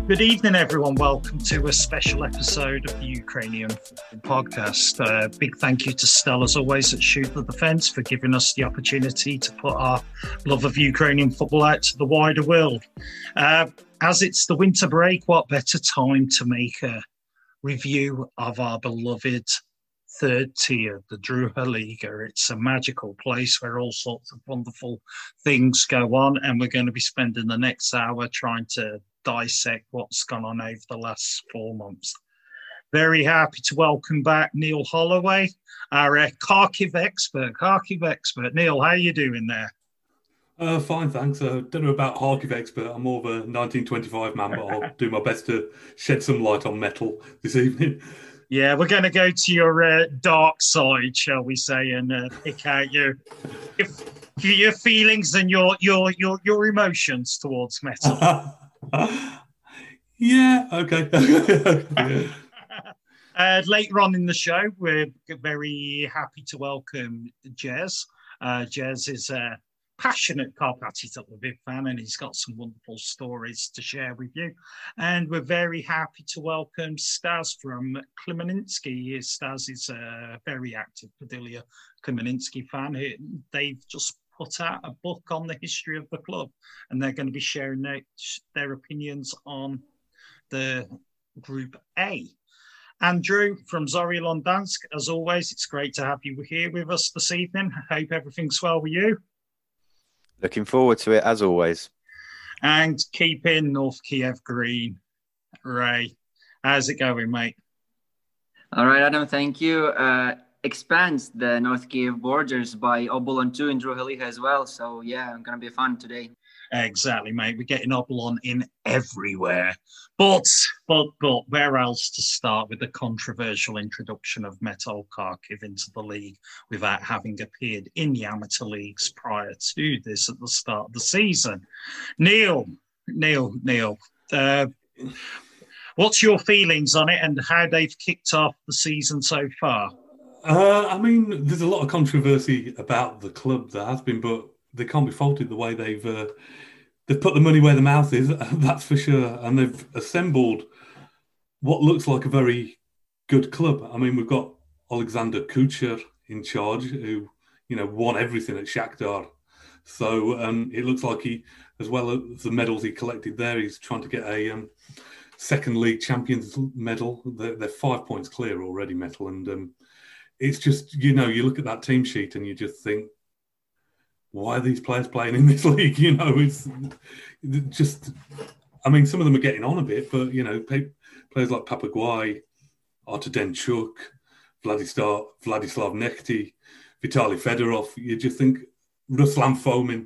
Good evening, everyone. Welcome to a special episode of the Ukrainian Football Podcast. Big thank you to Stella, as always, at Shoot the Defence for giving us the opportunity to put our love of Ukrainian football out to the wider world. As it's the winter break, what better time to make a review of our beloved third tier, the Druha Liga. It's a magical place where all sorts of wonderful things go on, and we're going to be spending the next hour trying to dissect what's gone on over the last 4 months. Very happy to welcome back Neil Holloway, our Kharkiv expert. Neil, how are you doing there? Fine, thanks. Don't know about Kharkiv expert. I'm more of a 1925 man, but I'll do my best to shed some light on metal this evening. Yeah, we're going to go to your dark side, shall we say, and pick out your feelings and your emotions towards metal. Yeah, okay. Later on in the show, we're very happy to welcome Jez. Jez is a passionate Karpaty Tel Lviv fan, and he's got some wonderful stories to share with you. And we're very happy to welcome Stas from Khmelnytsky. Stas is a very active Podillia Khmelnytsky fan. They've just put out a book on the history of the club, and they're going to be sharing their opinions on the Group A. Andrew from Zorya Luhansk, as always, it's great to have you here with us this evening. I hope everything's well with you. Looking forward to it, as always. And keeping North Kiev green, Ray. How's it going, mate? All right, Adam, thank you. Expands the North Kiev borders by Obolon 2 in Druha Liga as well. So, yeah, I'm going to be fun today. Exactly, mate. We're getting Obolon in everywhere. But where else to start with the controversial introduction of Metal Kharkiv into the league without having appeared in the amateur leagues prior to this at the start of the season? Neil, what's your feelings on it and how they've kicked off the season so far? I mean, there's a lot of controversy about the club, there has been, but they can't be faulted the way they've put the money where the mouth is, that's for sure. And they've assembled what looks like a very good club. I mean, we've got Alexander Kucher in charge, who, won everything at Shakhtar. So it looks like he, as well as the medals he collected there, he's trying to get a second league champions medal. They're 5 points clear already, Metal. And it's just, you look at that team sheet and you just think, why are these players playing in this league? It's just, I mean, some of them are getting on a bit, but, players like Papaguay, Artudenchuk, Vladislav Nekhty, Vitaly Fedorov, you just think Ruslan Fomin,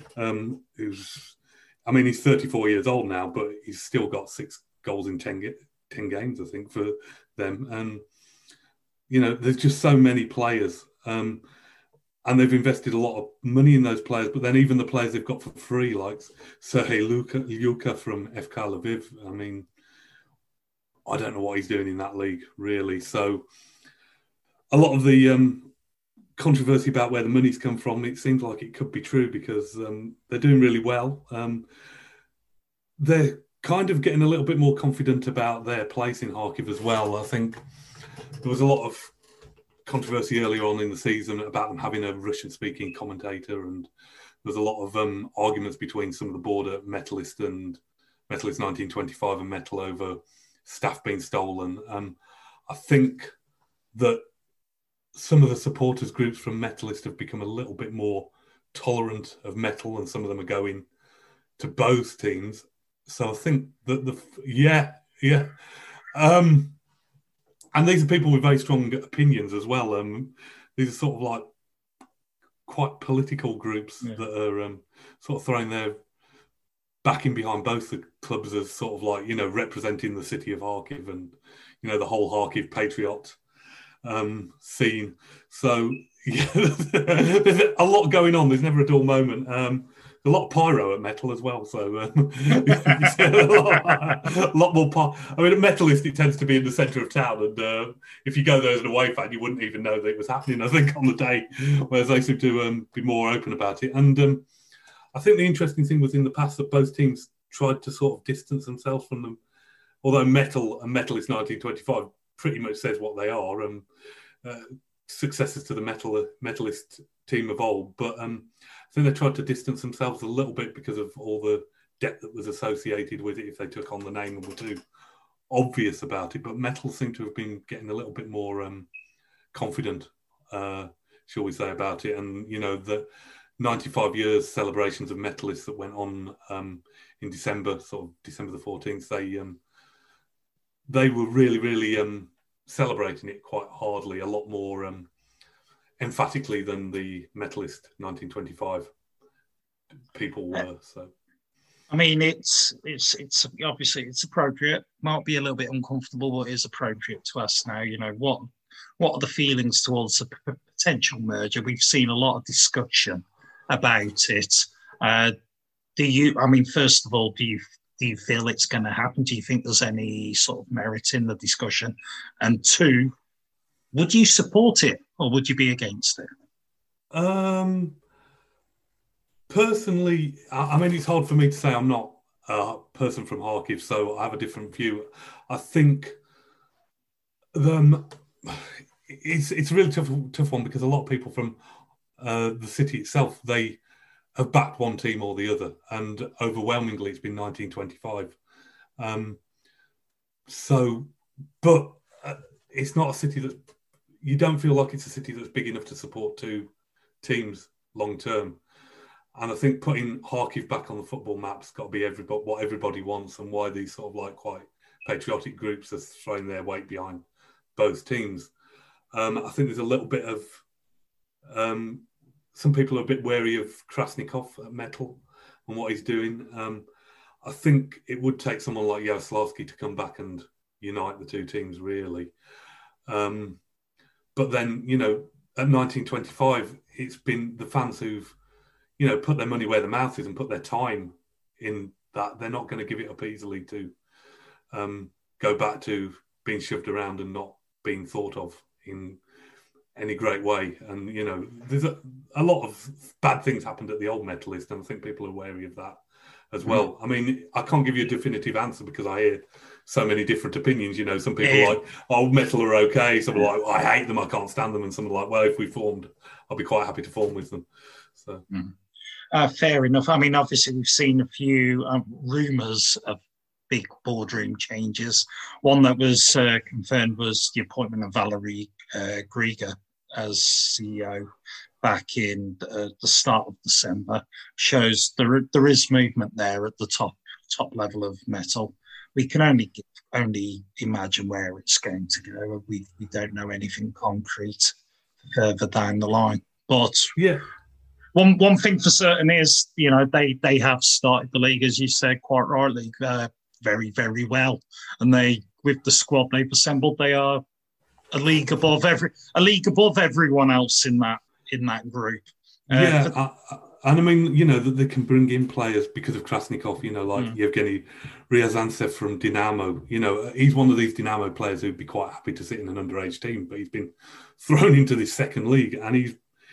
he's 34 years old now, but he's still got 6 goals in 10 games, I think, for them. And, there's just so many players. And they've invested a lot of money in those players, but then even the players they've got for free, like Sergei Lyuka from FK Lviv, I mean, I don't know what he's doing in that league, really. So a lot of the controversy about where the money's come from, it seems like it could be true because they're doing really well. They're kind of getting a little bit more confident about their place in Kharkiv as well. I think there was a lot of controversy earlier on in the season about them having a Russian-speaking commentator, and there's a lot of arguments between some of the board at Metalist and Metalist 1925 and Metal over staff being stolen. I think that some of the supporters groups from Metalist have become a little bit more tolerant of Metal, and some of them are going to both teams. So I think that and these are people with very strong opinions as well. These are sort of like quite political groups that are sort of throwing their backing behind both the clubs as sort of like, representing the city of Kharkiv and, the whole Kharkiv patriot scene. So, there's a lot going on. There's never a dull moment. A lot of pyro at Metal as well, so a lot more pyro. I mean, at Metalist, it tends to be in the centre of town, and if you go there as an away fan, you wouldn't even know that it was happening, I think, on the day, whereas they seem to be more open about it. And I think the interesting thing was in the past that both teams tried to sort of distance themselves from them although Metal and Metalist 1925 pretty much says what they are, successors to the Metalist team of old. But I think they tried to distance themselves a little bit because of all the debt that was associated with it if they took on the name and were too obvious about it. But Metal seem to have been getting a little bit more confident, shall we say, about it. And, you know, the 95 years celebrations of Metalists that went on in December, sort of December the 14th, they were really, really celebrating it quite hardly, a lot more emphatically than the Metalist 1925 people were. So, I mean, it's obviously it's appropriate. Might be a little bit uncomfortable, but it's appropriate to ask now. You know, what are the feelings towards a potential merger? We've seen a lot of discussion about it. Do you? I mean, first of all, do you feel it's going to happen? Do you think there's any sort of merit in the discussion? And two, would you support it or would you be against it? Personally, I mean, it's hard for me to say. I'm not a person from Kharkiv, so I have a different view. I think it's a really tough one because a lot of people from the city itself, they have backed one team or the other, and overwhelmingly it's been 1925. But it's not a city that you don't feel like it's a city that's big enough to support two teams long term. And I think putting Kharkiv back on the football map's got to be what everybody wants, and why these sort of like quite patriotic groups are throwing their weight behind both teams. I think there's a little bit of some people are a bit wary of Krasnikov at Metal and what he's doing. I think it would take someone like Yaroslavsky to come back and unite the two teams, really. But then, you know, at 1925, it's been the fans who've, you know, put their money where their mouth is and put their time in that. They're not going to give it up easily to go back to being shoved around and not being thought of in any great way. And, you know, there's a lot of bad things happened at the old Metalist, and I think people are wary of that as well. I mean, I can't give you a definitive answer because I hear so many different opinions. You know, some people are like, oh, Metal are okay. Some are like, I hate them, I can't stand them. And some are like, well, if we formed, I'll be quite happy to form with them. So... fair enough. I mean, obviously, we've seen a few rumours of big boardroom changes. One that was confirmed was the appointment of Valery Griga as CEO back in the start of December. Shows there is movement there at the top level of Metal. We can only imagine where it's going to go. We don't know anything concrete further down the line. But yeah. One thing for certain is, you know, they have started the league, as you said quite rightly, very, very well. And they, with the squad they've assembled, they are a league above everyone else in that group. And I mean, you know, that they can bring in players because of Krasnikov, you know, like Yevgeny Ryazantsev from Dinamo. You know, he's one of these Dinamo players who'd be quite happy to sit in an underage team, but he's been thrown into this second league, and he's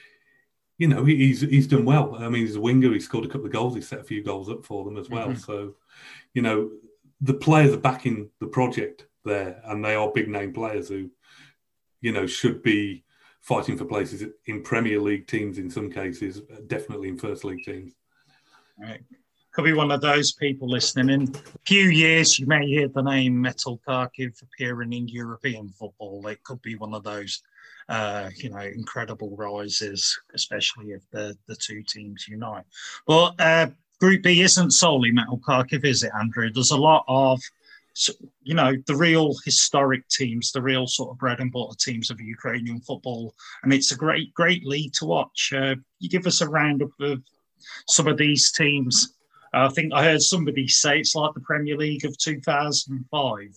done well. I mean, he's a winger. He scored a couple of goals. He set a few goals up for them as well. So, you know, the players are backing the project there, and they are big name players who, you know, should be fighting for places in Premier League teams in some cases, definitely in First League teams. Right. Could be one of those people listening. In a few years, you may hear the name Metal Kharkiv appearing in European football. It could be one of those incredible rises, especially if the two teams unite. But Group B isn't solely Metal Kharkiv, is it, Andrew? There's a lot of, you know, the real historic teams, the real sort of bread and butter teams of Ukrainian football, and it's a great league to watch. You give us a roundup of some of these teams. I think I heard somebody say it's like the Premier League of 2005.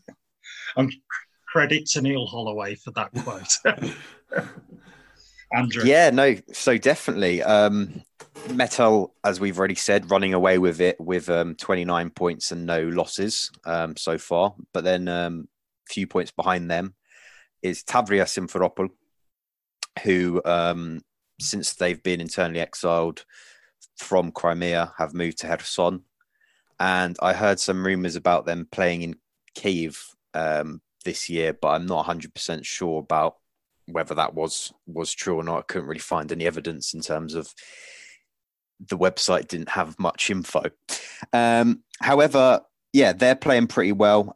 Credit to Neil Holloway for that quote. Andrew. Yeah, no, so definitely. Metal, as we've already said, running away with it with 29 points and no losses so far. But then a few points behind them is Tavria Simferopol, who, since they've been internally exiled from Crimea, have moved to Kherson. And I heard some rumours about them playing in Kyiv this year, but I'm not 100% sure about whether that was true or not. I couldn't really find any evidence in terms of the website didn't have much info. However, yeah, they're playing pretty well.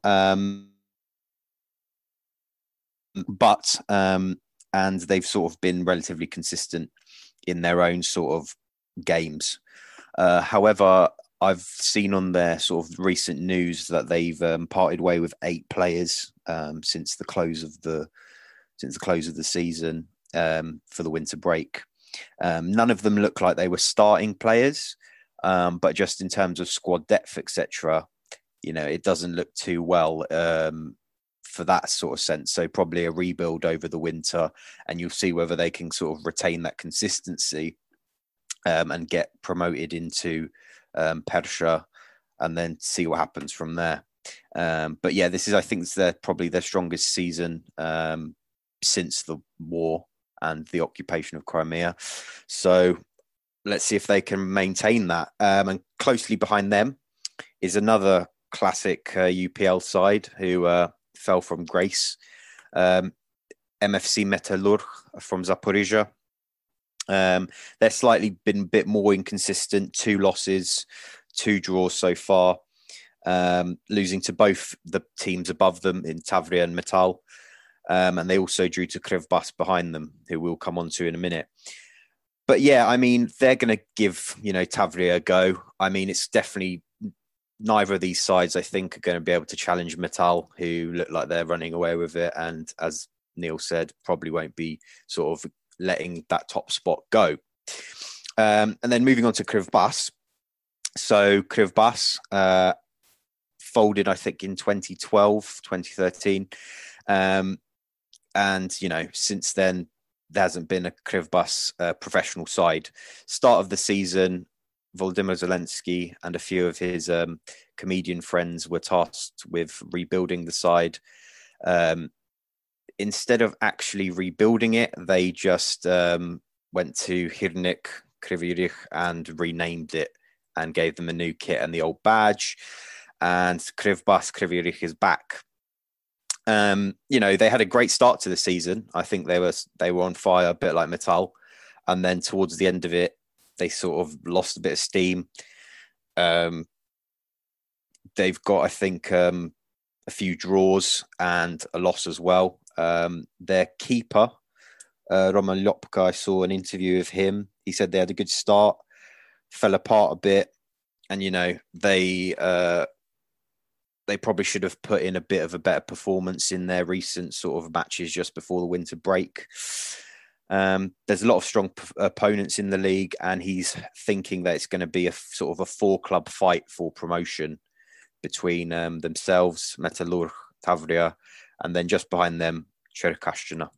But and they've sort of been relatively consistent in their own sort of games. However, I've seen on their sort of recent news that they've parted way with 8 players since the close of the season for the winter break. None of them look like they were starting players, but just in terms of squad depth, etc., it doesn't look too well for that sort of sense. So probably a rebuild over the winter, and you'll see whether they can sort of retain that consistency and get promoted into Persha, and then see what happens from there. But yeah, I think it's probably their strongest season since the war and the occupation of Crimea. So let's see if they can maintain that. And closely behind them is another classic UPL side who fell from grace, MFC Metallurg from Zaporizhia. They're slightly been a bit more inconsistent. 2 losses, 2 draws so far, losing to both the teams above them in Tavria and Metal. And they also drew to Krivbas behind them, who we'll come on to in a minute. But yeah, I mean, they're going to give, Tavria a go. I mean, it's definitely neither of these sides, I think, are going to be able to challenge Metal, who look like they're running away with it. And as Neil said, probably won't be sort of letting that top spot go. And then moving on to Krivbas. So Krivbas folded, I think, in 2012, 2013. And, since then, there hasn't been a Krivbas professional side. Start of the season, Volodymyr Zelensky and a few of his comedian friends were tasked with rebuilding the side. Instead of actually rebuilding it, they just went to Hirnik Kryvyi Rih and renamed it and gave them a new kit and the old badge. And Krivbas Kryvyi Rih is back. They had a great start to the season. I think they were on fire, a bit like Metal. And then towards the end of it, they sort of lost a bit of steam. They've got, I think, a few draws and a loss as well. Their keeper, Roman Lopka, I saw an interview of him. He said they had a good start, fell apart a bit. And, they probably should have put in a bit of a better performance in their recent sort of matches just before the winter break. There's a lot of strong opponents in the league, and he's thinking that it's going to be a sort of a 4-club fight for promotion between themselves, Metallurg, Tavria, and then just behind them, Cherkasshina.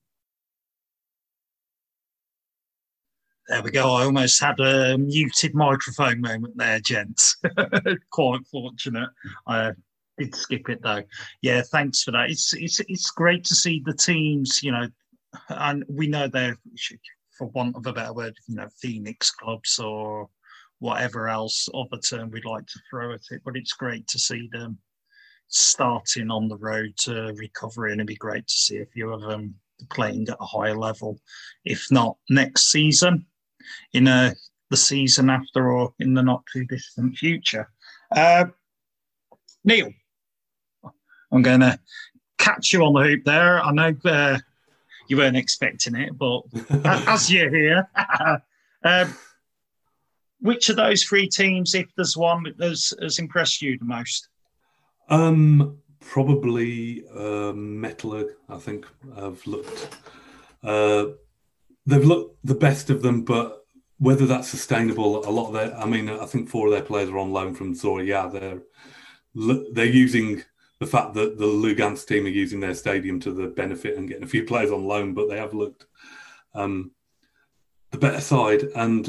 There we go. I almost had a muted microphone moment there, gents. Quite fortunate. I did skip it though. Yeah, thanks for that. It's great to see the teams, and we know they're, for want of a better word, Phoenix clubs or whatever else other term we'd like to throw at it. But it's great to see them starting on the road to recovery, and it'd be great to see a few of them playing at a higher level, if not next season, in the season after, or in the not too distant future. Neil, I'm going to catch you on the hoop there. I know you weren't expecting it, but as you're here, which of those 3 teams, if there's one, has impressed you the most? Probably Metallurg, I think. They've looked the best of them, but whether that's sustainable, a lot of I think 4 of their players are on loan from Zorya. They're using the fact that the Lugansk team are using their stadium to the benefit and getting a few players on loan, but they have looked the better side. And,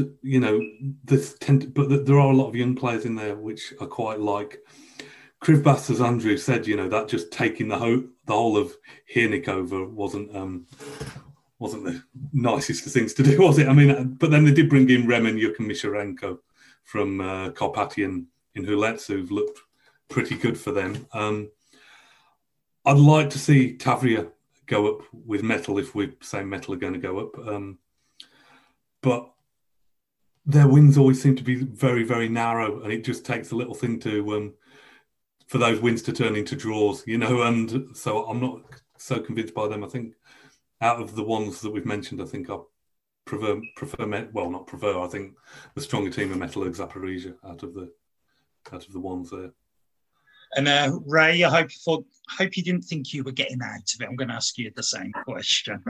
but there are a lot of young players in there which I quite like. Krivbas, as Andrew said, that just taking the whole of Hirnik over wasn't the nicest of things to do, was it? I mean, but then they did bring in Remenyuk and Misharenko from Karpathian in Hulets, who've looked pretty good for them. I'd like to see Tavria go up with Metal if we say Metal are going to go up. But their wins always seem to be very, very narrow, and it just takes a little thing to for those wins to turn into draws, and so I'm not so convinced by them. I think out of the ones that we've mentioned, I think I prefer not prefer. I think the stronger team of Metal are Zaporizhia out of the ones there. And Ray, I hope you didn't think you were getting out of it. I'm going to ask you the same question.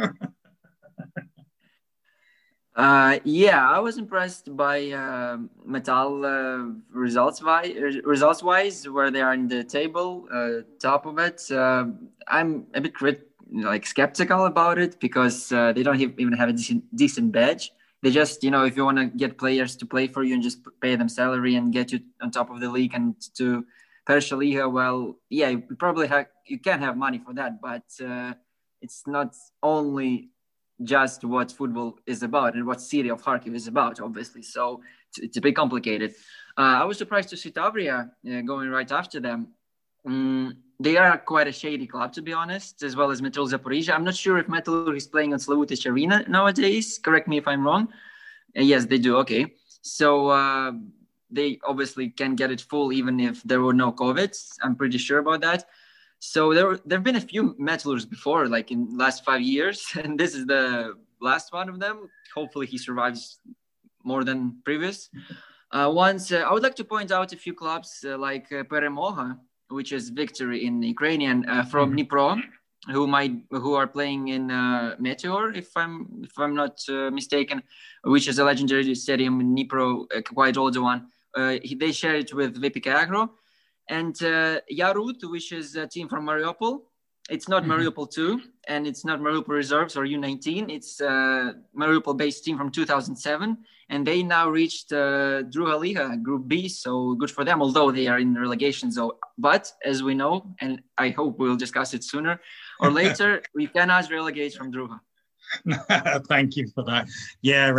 I was impressed by Metal results-wise, where they are in the table, top of it. I'm a bit skeptical about it because they don't even have a decent badge. They just, if you want to get players to play for you and just pay them salary and get you on top of the league and to Persha Liga, well, yeah, you can have money for that, but it's not only just what football is about and what city of Kharkiv is about, obviously. So it's a bit complicated. I was surprised to see Tavria going right after them. They are quite a shady club, to be honest, as well as Metal Zaporizhia. I'm not sure if Metal is playing on Slavutic Arena nowadays. Correct me if I'm wrong. Yes, they do. Okay. So they obviously can get it full even if there were no COVID. I'm pretty sure about that. So there have been a few Metalers before, like in the last 5 years, and this is the last one of them. Hopefully he survives more than previous ones. I would like to point out a few clubs like Peremoga, which is victory in Ukrainian, from Dnipro, who are playing in Meteor, if I'm not mistaken, which is a legendary stadium in Dnipro, a quite older one. They share it with VPK Agro. And Yarut, which is a team from Mariupol. It's not Mariupol 2, and it's not Mariupol Reserves or U19. It's a Mariupol-based team from 2007, and they now reached Druga Liga, Group B, so good for them, although they are in relegation zone. But, as we know, and I hope we'll discuss it sooner or later, we cannot relegate from Druga. Thank you for that. Yeah,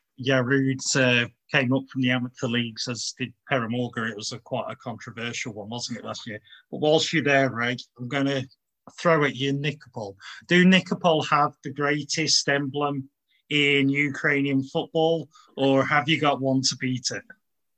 Yarut came up from the amateur leagues, as did Peremoga. It was quite a controversial one, wasn't it, last year? But whilst you're there, Ray, I'm going to throw at you Nikopol. Do Nikopol have the greatest emblem in Ukrainian football, or have you got one to beat it?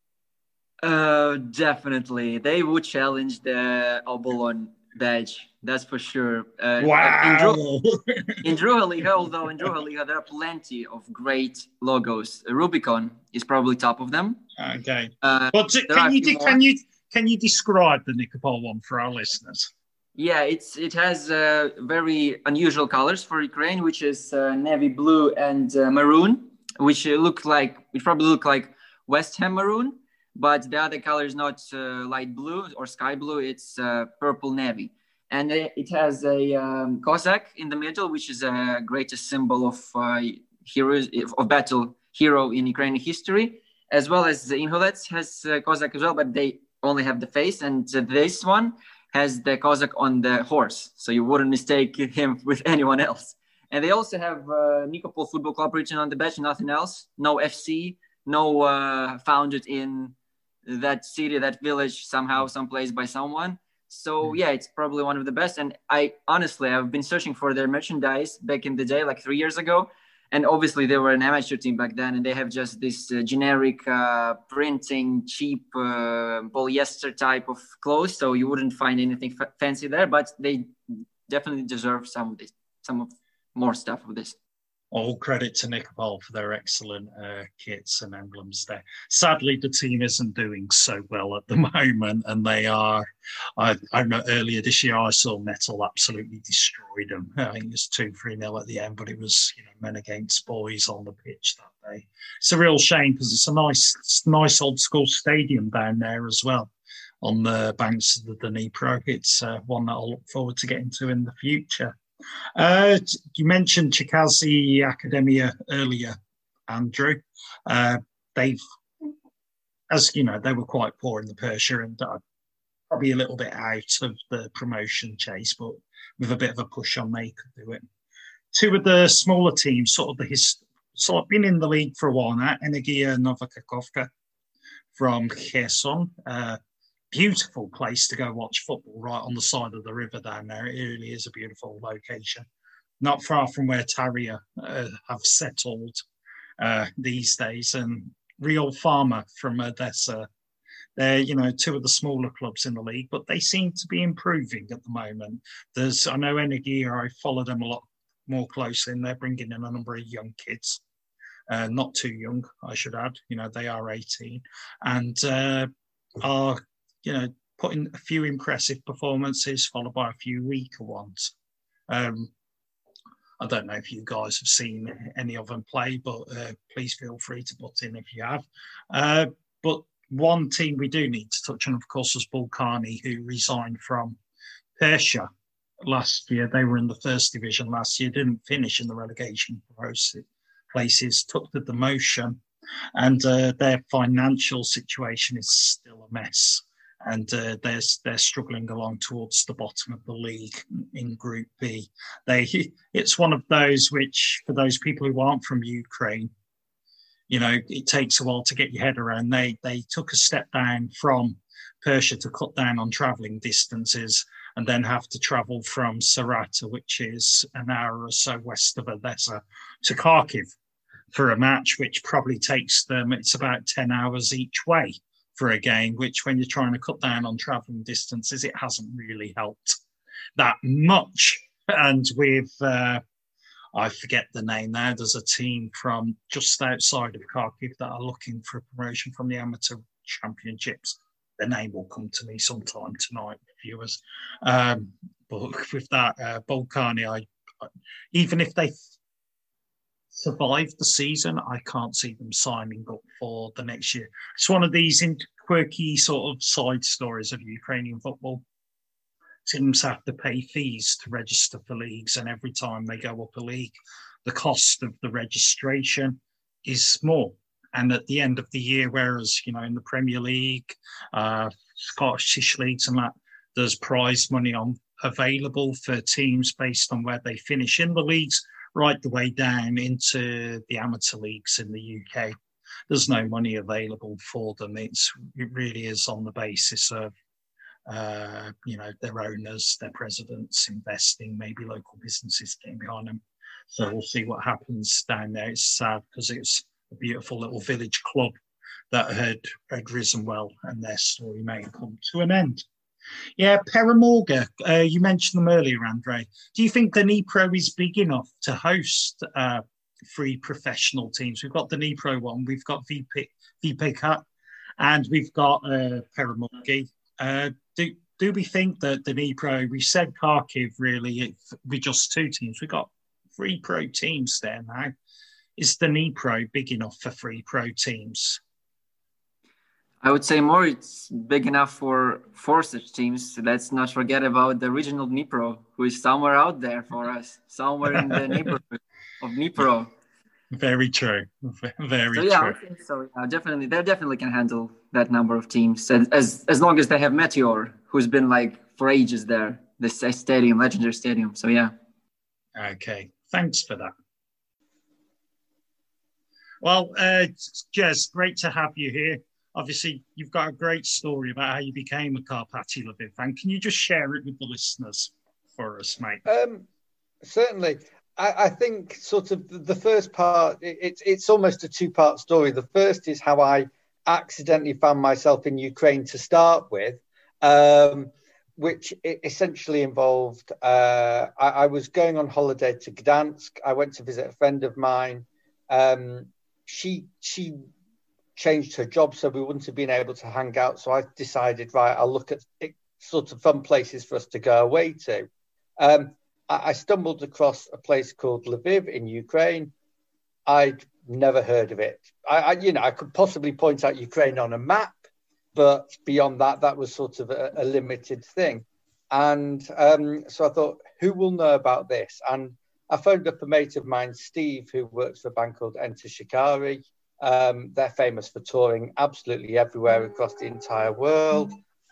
Definitely. They would challenge the Obolon badge. That's for sure. Wow! In Druga Liga, although in Druga Liga there are plenty of great logos. Rubicon is probably top of them. Okay. But can you describe the Nikopol one for our listeners? Yeah, it has very unusual colors for Ukraine, which is navy blue and maroon, which probably look like West Ham maroon, but the other color is not light blue or sky blue. It's purple navy. And it has a Cossack in the middle, which is a greatest symbol of heroes of battle hero in Ukrainian history, as well as the Inholets has Cossack as well, but they only have the face. And this one has the Cossack on the horse, so you wouldn't mistake him with anyone else. And they also have Nikopol Football Club written on the badge, nothing else. No FC, no founded in that city, that village, somehow, someplace by someone. So yeah, it's probably one of the best. And I've been searching for their merchandise back in the day, like 3 years ago. And obviously they were an amateur team back then, and they have just this generic printing, cheap polyester type of clothes. So you wouldn't find anything fancy there, but they definitely deserve some more stuff of this. All credit to Nikopol for their excellent kits and emblems there. Sadly, the team isn't doing so well at the moment, and they are. I know earlier this year I saw Metal absolutely destroyed them. I think it was 2-3-0 at the end, but it was men against boys on the pitch that day. It's a real shame because it's a nice old school stadium down there as well, on the banks of the Dnipro. It's one that I'll look forward to getting to in the future. You mentioned Cherkasy Academia earlier, Andrew. They've, as you know, they were quite poor in the Persha and probably a little bit out of the promotion chase, but with a bit of a push on, they could do it. Two of the smaller teams, sort of been in the league for a while now. Energia Nova Kakhovka from Kherson. beautiful place to go watch football, right on the side of the river down there. It really is a beautiful location. Not far from where Tarrier have settled these days. And Real Farmer from Odessa. They're, two of the smaller clubs in the league, but they seem to be improving at the moment. I know Energia, I follow them a lot more closely, and they're bringing in a number of young kids. Not too young, I should add. They are 18 and are, putting a few impressive performances followed by a few weaker ones. I don't know if you guys have seen any of them play, but please feel free to butt in if you have. But one team we do need to touch on, of course, was Balkani, who resigned from Persia last year. They were in the first division last year, didn't finish in the relegation places, took the demotion, and their financial situation is still a mess. And they're struggling along towards the bottom of the league in Group B. It's one of those which, for those people who aren't from Ukraine, it takes a while to get your head around. They took a step down from Persia to cut down on travelling distances, and then have to travel from Sarata, which is an hour or so west of Odessa, to Kharkiv for a match, which probably takes them, it's about 10 hours each way for a game, which when you're trying to cut down on travelling distances, it hasn't really helped that much. And with, I forget the name now, there's a team from just outside of Kharkiv that are looking for promotion from the amateur championships. The name will come to me sometime tonight, viewers. But with that, Balkani, even if they survive the season, I can't see them signing up for the next year. It's one of these quirky sort of side stories of Ukrainian football. Teams have to pay fees to register for leagues, and every time they go up a league, the cost of the registration is more. And at the end of the year, whereas, in the Premier League, Scottish leagues and that, there's prize money available for teams based on where they finish in the leagues, right the way down into the amateur leagues in the UK. There's no money available for them. It really is on the basis of, their owners, their presidents investing, maybe local businesses getting behind them. So we'll see what happens down there. It's sad because it's a beautiful little village club that had risen well, and their story may come to an end. Yeah, Peramorga, you mentioned them earlier, Andre. Do you think the Dnipro is big enough to host 3 professional teams? We've got the Dnipro one, we've got VPK, and we've got Peramorga. Do we think that the Dnipro, we said Kharkiv really, with just 2 teams, we've got 3 pro teams there now. Is the Dnipro big enough for 3 pro teams? I would say more, it's big enough for 4 such teams. Let's not forget about the original Dnipro, who is somewhere out there for us, somewhere in the neighborhood of Dnipro. Very true. Very so, true. I think so. Definitely, they definitely can handle that number of teams, as long as they have Meteor, who's been for ages there, this stadium, legendary stadium. So yeah. Okay, thanks for that. Well, Jez, great to have you here. Obviously, you've got a great story about how you became a Karpaty Lviv fan. Can you just share it with the listeners for us, mate? Certainly. I think sort of the first part, it's almost a 2-part story. The first is how I accidentally found myself in Ukraine to start with, which essentially involved, I was going on holiday to Gdansk. I went to visit a friend of mine. She changed her job, so we wouldn't have been able to hang out. So I decided, right, I'll look at sort of fun places for us to go away to. I stumbled across a place called Lviv in Ukraine. I'd never heard of it. I could possibly point out Ukraine on a map, but beyond that, that was sort of a limited thing. And so I thought, who will know about this? And I phoned up a mate of mine, Steve, who works for a band called Enter Shikari. They're famous for touring absolutely everywhere across the entire world.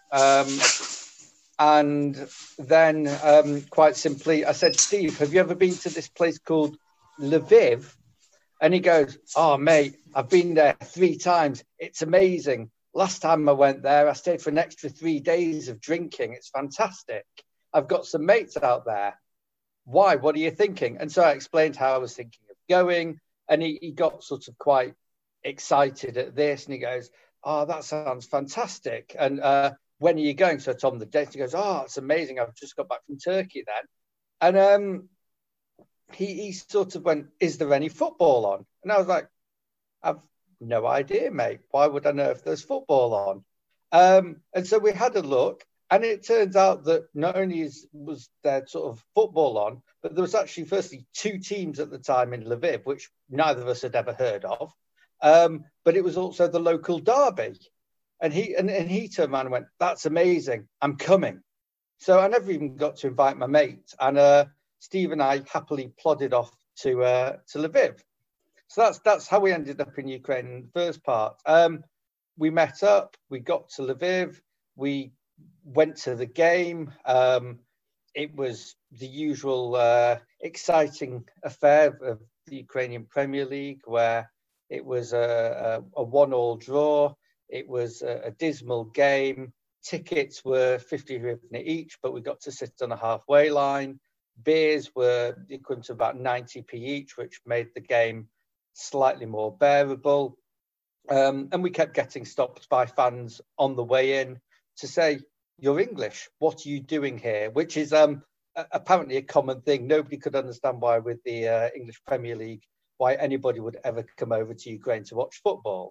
And then, quite simply, I said, Steve, have you ever been to this place called Lviv? And he goes, oh, mate, I've been there 3 times. It's amazing. last time I went there, I stayed for an extra 3 days of drinking. It's fantastic. I've got some mates out there. Why? What are you thinking? And so I explained how I was thinking of going, and he got sort of quite excited at this, and he goes, "Oh, that sounds fantastic. And when are you going?" So I told him the date. He goes, "Oh, it's amazing. I've just got back from Turkey then." And he sort of went, "Is there any football on?" And I was like, "I've no idea, mate. Why would I know if there's football on?" And so we had a look, and it turns out that not only was there sort of football on, but there was actually firstly 2 teams at the time in Lviv, which neither of us had ever heard of. But it was also the local derby. And he turned around and went, "That's amazing. I'm coming." So I never even got to invite my mate. And Steve and I happily plodded off to Lviv. So that's how we ended up in Ukraine in the first part. We met up, we got to Lviv, we went to the game. It was the usual exciting affair of the Ukrainian Premier League, where it was a 1-1 draw. It was a dismal game. Tickets were 50 hryvnia each, but we got to sit on a halfway line. Beers were equivalent to about 90p each, which made the game slightly more bearable. And we kept getting stopped by fans on the way in to say, "You're English. What are you doing here?" Which is apparently a common thing. Nobody could understand why with the English Premier League, why anybody would ever come over to Ukraine to watch football.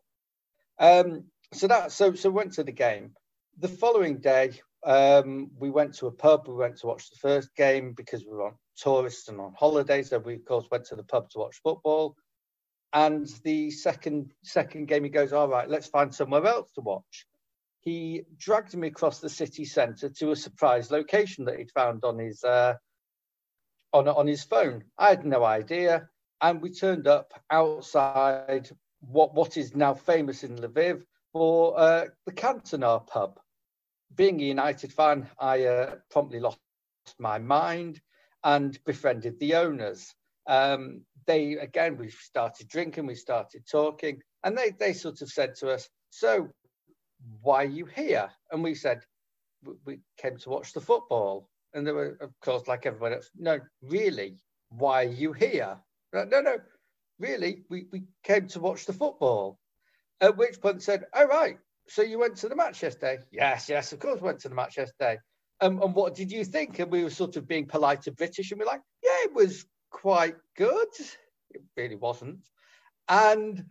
So we went to the game. The following day, we went to a pub. We went to watch the first game because we were on tourists and on holiday. So we, of course, went to the pub to watch football. And the second game, he goes, "All right, let's find somewhere else to watch." He dragged me across the city centre to a surprise location that he'd found on his phone. I had no idea. And we turned up outside what is now famous in Lviv for the Cantonar pub. Being a United fan, I promptly lost my mind and befriended the owners. We started drinking, we started talking, and they sort of said to us, "So, why are you here?" And we said, "We came to watch the football." And they were, of course, like everyone else, "No, really, why are you here?" No, really, we came to watch the football. At which point said, "Oh, right, so you went to the match yesterday?" Yes, of course, went to the match yesterday. And what did you think? And we were sort of being polite and British, and we're like, "Yeah, it was quite good." It really wasn't. And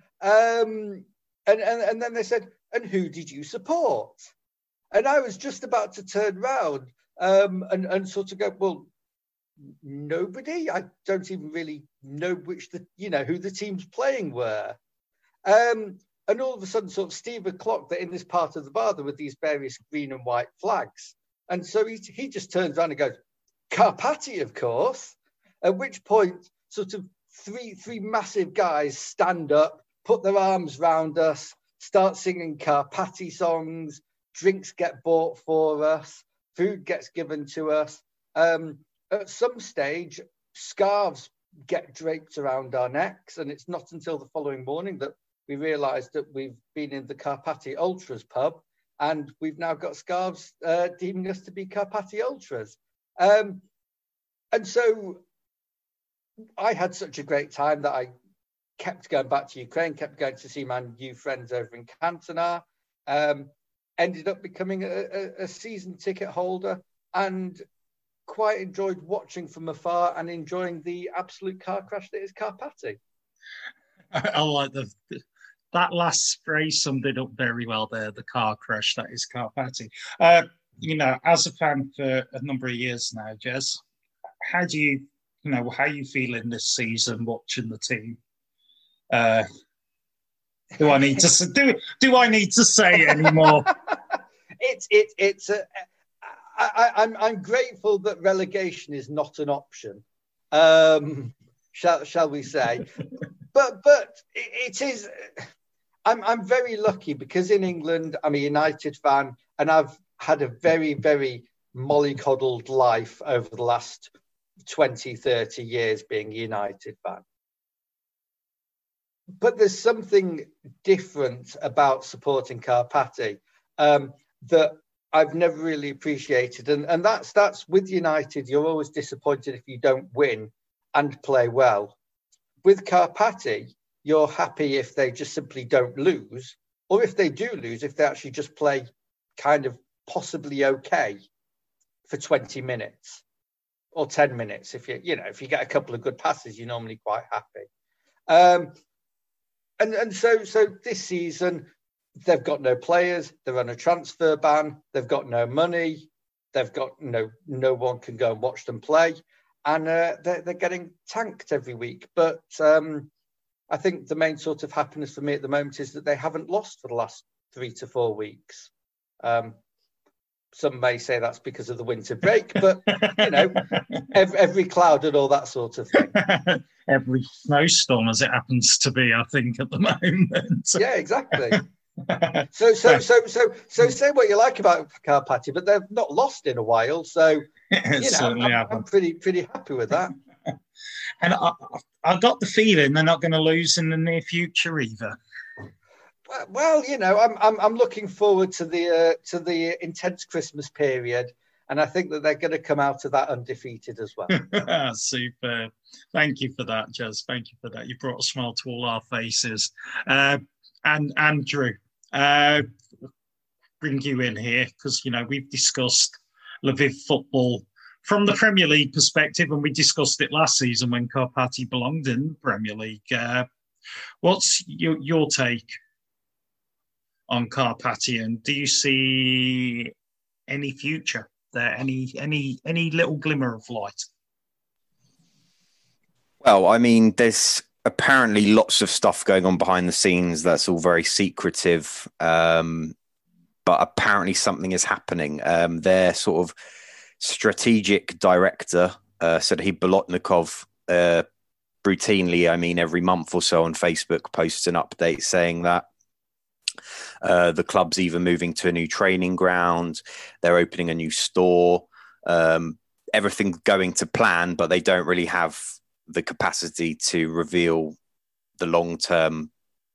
then they said, "And who did you support?" And I was just about to turn round and sort of go, "Well, nobody. I don't even really know who the teams playing were." And all of a sudden, sort of Steve had clocked that in this part of the bar there were these various green and white flags. And so he just turns around and goes, "Karpaty, of course." At which point, sort of three massive guys stand up, put their arms round us, start singing Karpaty songs, drinks get bought for us, food gets given to us. At some stage, scarves get draped around our necks, and it's not until the following morning that we realised that we've been in the Karpaty Ultras pub, and we've now got scarves deeming us to be Karpaty Ultras. And so I had such a great time that I kept going back to Ukraine, kept going to see my new friends over in Cantonar, ended up becoming a season ticket holder, and quite enjoyed watching from afar and enjoying the absolute car crash that is Karpaty. I like that last phrase summed it up very well there, the car crash that is Karpaty. As a fan for a number of years now, Jez, how are you feeling this season watching the team? Do I need to say any more? I'm grateful that relegation is not an option. Shall we say? But it is. I'm very lucky because in England I'm a United fan, and I've had a very, very mollycoddled life over the last 20, 30 years being a United fan. But there's something different about supporting Karpati that I've never really appreciated. And that's with United, you're always disappointed if you don't win and play well. With Karpati, you're happy if they just simply don't lose, or if they do lose, if they actually just play kind of possibly okay for 20 minutes or 10 minutes. If you get a couple of good passes, you're normally quite happy. And so this season, they've got no players. They're on a transfer ban. They've got no money. They've got no one can go and watch them play, and they're getting tanked every week. But I think the main sort of happiness for me at the moment is that they haven't lost for the last 3 to 4 weeks. Some may say that's because of the winter break, but every cloud and all that sort of thing. Every snowstorm, as it happens to be, I think, at the moment. Yeah, exactly. So say what you like about Karpati, but they've not lost in a while. So I'm pretty happy with that. And I got the feeling they're not going to lose in the near future either. Well, I'm looking forward to the intense Christmas period, and I think that they're going to come out of that undefeated as well. Super. Thank you for that, Jez. Thank you for that. You brought a smile to all our faces. And Andrew, bring you in here because, we've discussed Lviv football from the Premier League perspective, and we discussed it last season when Karpati belonged in the Premier League. What's your take on Karpati, and do you see any future there, any little glimmer of light? Well, I mean, there's apparently lots of stuff going on behind the scenes that's all very secretive, but apparently something is happening. Their sort of strategic director, Serhiy Bolotnikov, routinely, every month or so on Facebook posts an update saying that the club's either moving to a new training ground, they're opening a new store, everything's going to plan, but they don't really have the capacity to reveal the long-term,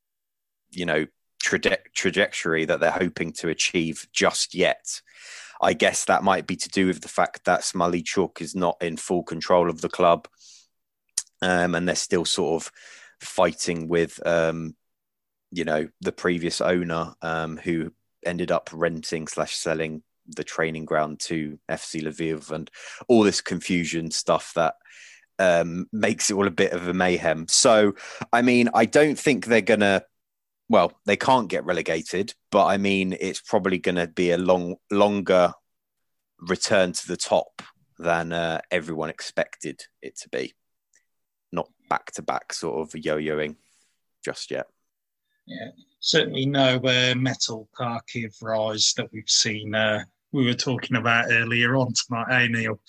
trajectory that they're hoping to achieve just yet. I guess that might be to do with the fact that Smolichuk is not in full control of the club, and they're still sort of fighting with the previous owner, who ended up renting/selling the training ground to FC Lviv, and all this confusion stuff that makes it all a bit of a mayhem. So, I don't think they're going to, they can't get relegated, but it's probably going to be a longer return to the top than everyone expected it to be. Not back-to-back sort of yo-yoing just yet. Yeah, certainly no Metal Kharkiv rise that we've seen. We were talking about earlier on tonight, Neil?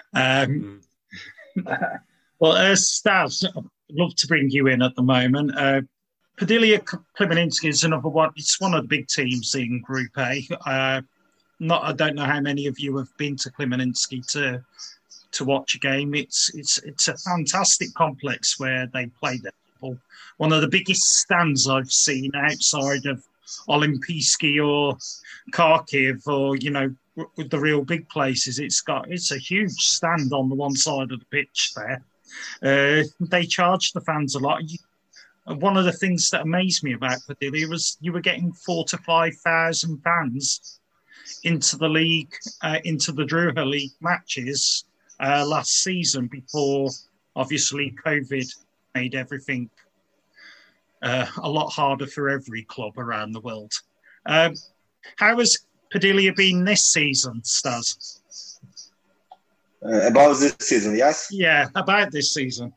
Well, Stas, I'd love to bring you in at the moment. Podillia Khmelnytskyi is another one. It's one of the big teams in Group A. I don't know how many of you have been to Khmelnytskyi to watch a game. It's a fantastic complex where they play their football. One of the biggest stands I've seen outside of Olimpijski or Kharkiv or, with the real big places. It's a huge stand on the one side of the pitch there. They charge the fans a lot. One of the things that amazed me about Podillia was you were getting 4,000 to 5,000 fans into the league, into the Druha League matches last season before, obviously, COVID made everything a lot harder for every club around the world. How has Podillia been this season, Stas? About this season, yes? Yeah, about this season.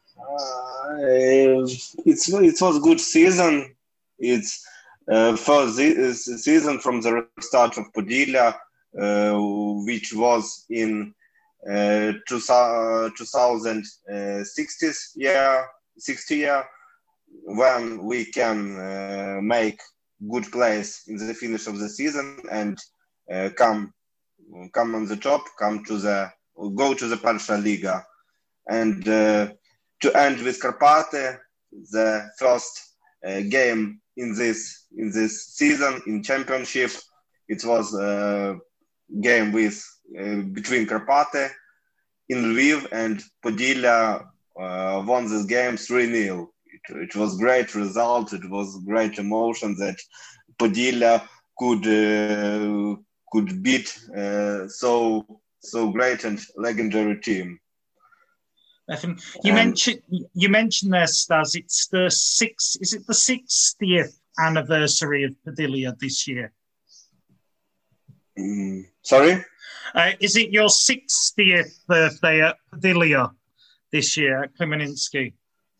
It was a good season. It's first season from the start of Podillia, which was in 2060 year, when we can make good plays in the finish of the season and come on the top, go to the Parsha Liga. And to end with Karpati, the first game in this season in championship. It was a game with between Karpaty in Lviv, and Podillia won this game 3-0. It was great result. It was great emotion that Podillia could beat so great and legendary team. You mentioned there, Stas. It's the 60th anniversary of Podillia this year? Sorry? Is it your 60th birthday at Podillia this year at Khmelnytsky?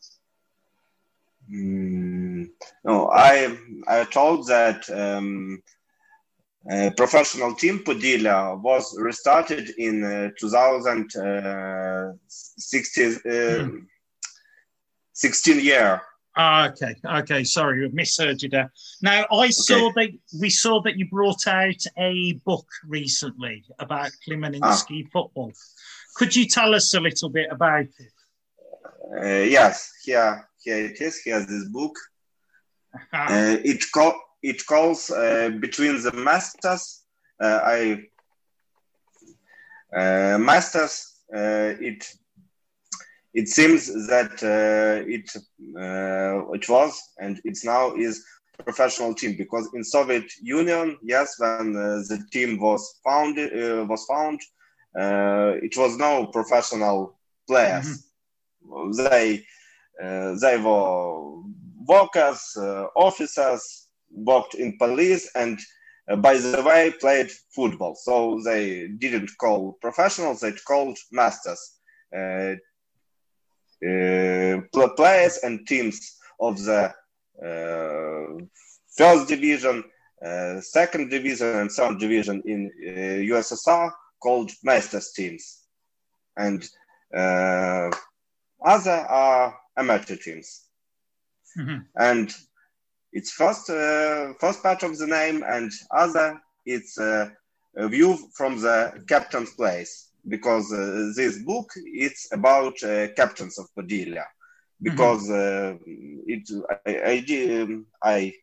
No, I told that professional team Podillia was restarted in 2016 year. Okay. Sorry, we misheard you there. Now, we saw that you brought out a book recently about Khmelnytsky football. Could you tell us a little bit about it? Yes, here it is. Here's this book. It calls Between the Masters. Masters. It seems that it was and it's now is professional team, because in Soviet Union, yes, when the team was found, it was no professional players. Mm-hmm. They were workers, officers, worked in police, and by the way, played football. So they didn't call professionals; they called masters. Players and teams of the first division, second division, and third division in USSR called Masters teams, and other are amateur teams. Mm-hmm. And it's first part of the name, and other it's a view from the captain's place, because this book it's about captains of Podillia, because I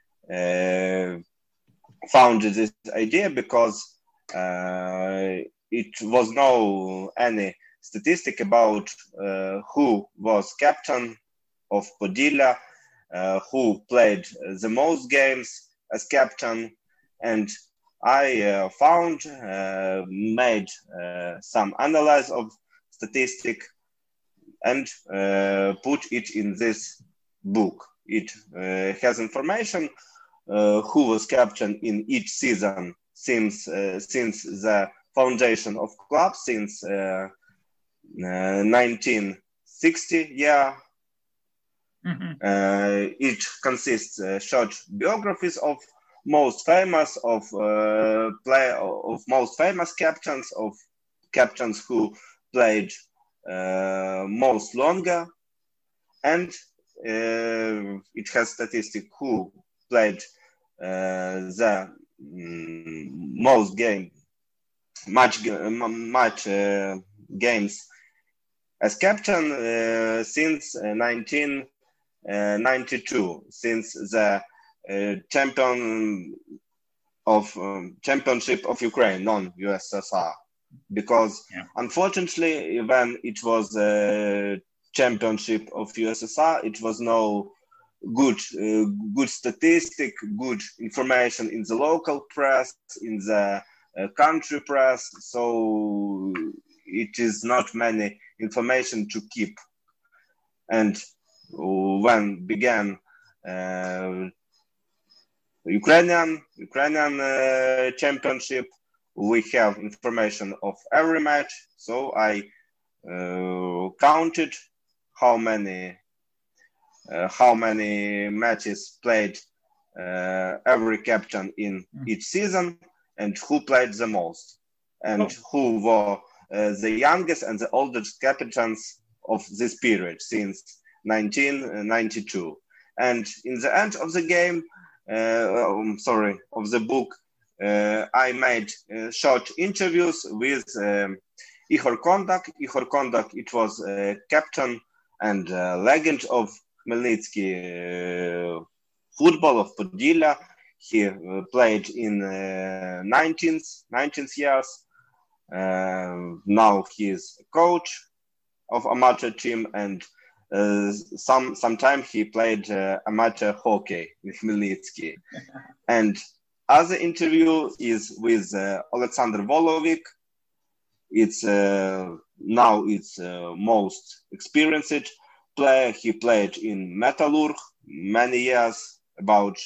found this idea because it was no any statistic about who was captain of Podillia, who played the most games as captain, and I made some analysis of statistic and put it in this book. It has information who was captain in each season since the foundation of club, since 1960 year. Mm-hmm. It consists short biographies of most famous most famous captains, of captains who played most longer, and it has statistics who played the most games as captain since 1992, since the championship of Ukraine, non-USSR, because unfortunately, when it was a championship of USSR, it was no good statistic, good information in the local press, in the country press, so it is not many information to keep. And when began Ukrainian championship, we have information of every match. So I counted how many matches played every captain in each season, and who played the most, and who were the youngest and the oldest captains of this period since 1992. And in the end of the game, of the book, I made short interviews with Ihor Kondak. Ihor Kondak, it was captain and legend of Khmelnytsky football of Podillia. He played in 19th years. Now he is coach of amateur team, and sometime he played amateur hockey with Khmelnytsky. And other interview is with Alexander Volovic. It's now it's most experienced player. He played in Metallurg many years, about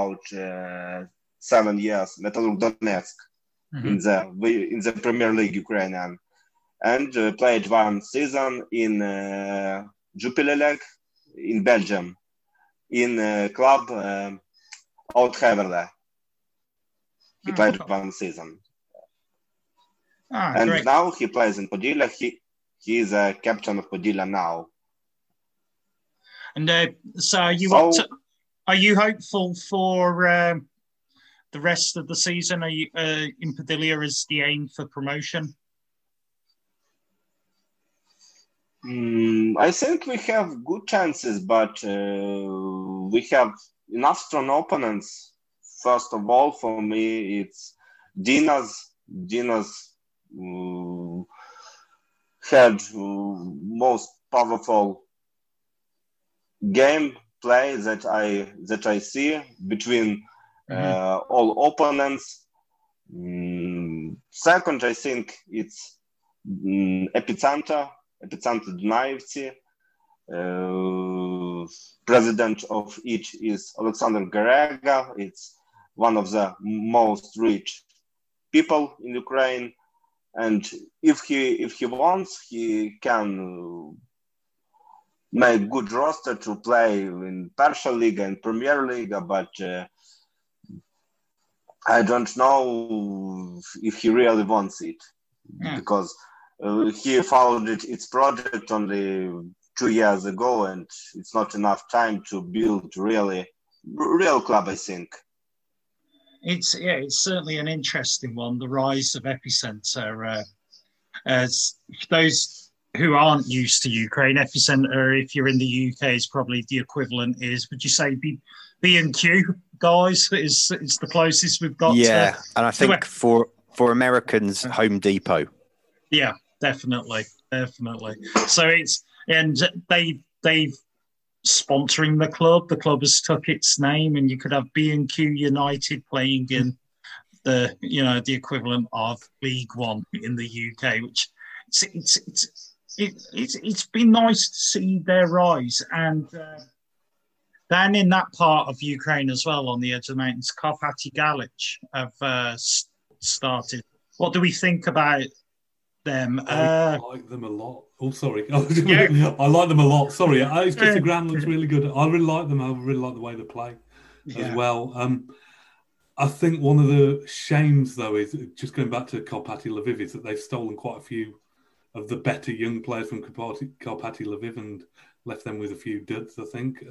7 years. Metallurg Donetsk in the Premier League Ukrainian, and played one season in Jupiler League in Belgium in club Oud-Heverlee. He played one season. And great. Now he plays in Podillia. He is a captain of Podillia now. And so are you hopeful for the rest of the season? Are you in Podillia is the aim for promotion? I think we have good chances, but we have enough strong opponents. First of all, for me, it's Dinas. Dinas had most powerful game play that I see between all opponents. Second, I think it's Epicenter Dunaevci. President of each is Alexander Garega. It's one of the most rich people in Ukraine, and if he wants, he can make good roster to play in Partial League and Premier League, but I don't know if he really wants it, because he founded its project only 2 years ago, and it's not enough time to build real club, I think. It's certainly an interesting one, the rise of Epicenter. As those who aren't used to Ukraine, Epicenter, if you're in the UK, is probably the equivalent is, would you say B&Q, guys, is the closest we've got? Yeah, and I think for Americans, Home Depot. Yeah, definitely. So they've sponsoring the club. The club has took its name, and you could have B&Q United playing in the equivalent of League One in the UK, which it's been nice to see their rise. And then in that part of Ukraine as well, on the edge of the mountains, Karpaty Galich have started. What do we think about them? I like them a lot. Oh, sorry. I like them a lot. Sorry. It's just the ground looks really good. I really like them. I really like the way they play as well. I think one of the shames, though, is just going back to Karpaty Lviv, is that they've stolen quite a few of the better young players from Karpaty Lviv and left them with a few duds, I think.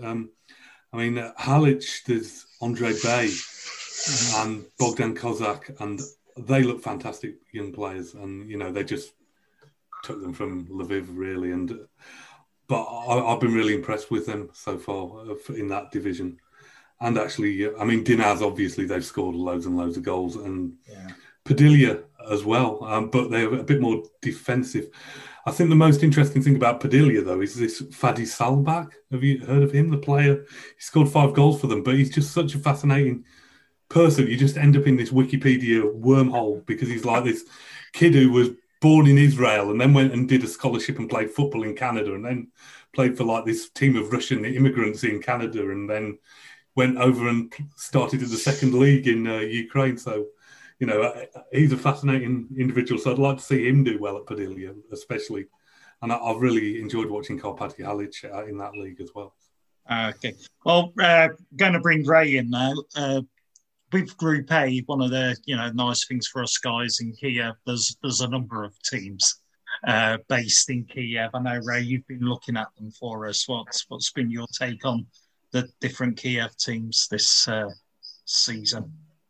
Halich, there's Andre Bay and Bogdan Kozak, and they look fantastic young players, and they just took them from Lviv, really. But I've been really impressed with them so far in that division. And actually, Dinaz, obviously, they've scored loads and loads of goals, and Podillia as well, but they're a bit more defensive. I think the most interesting thing about Podillia, though, is this Fadi Salbak. Have you heard of him, the player? He scored 5 goals for them, but he's just such a fascinating person. You just end up in this Wikipedia wormhole because he's like this kid who was born in Israel and then went and did a scholarship and played football in Canada, and then played for like this team of Russian immigrants in Canada, and then went over and started in the second league in Ukraine. So, he's a fascinating individual. So I'd like to see him do well at Podillia, especially. And I've really enjoyed watching Karpaty Halich in that league as well. Okay. Well, going to bring Ray in now. With Group A, one of the nice things for us guys in Kiev, there's a number of teams based in Kiev. I know, Ray, you've been looking at them for us. What's been your take on the different Kiev teams this season?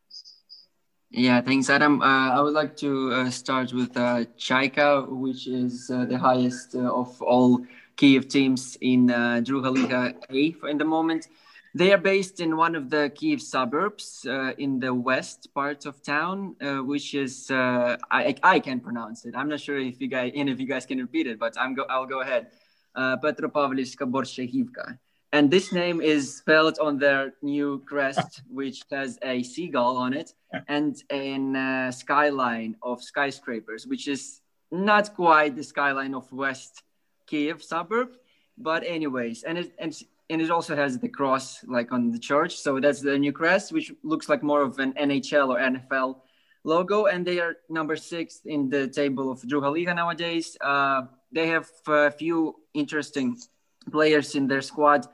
Yeah, thanks, Adam. I would like to start with Chaika, which is the highest of all Kiev teams in Druga Liga A in the moment. They are based in one of the Kiev suburbs in the west part of town, which is I can pronounce it. I'm not sure if any of you guys can repeat it, but I'll go ahead. Petropavlivska Borshchehivka. And this name is spelled on their new crest, which has a seagull on it and a skyline of skyscrapers, which is not quite the skyline of West Kiev suburb, but anyways, and it also has the cross like on the church. So that's the new crest, which looks like more of an NHL or NFL logo. And they are number 6 in the table of Druga Liga nowadays. They have a few interesting players in their squad.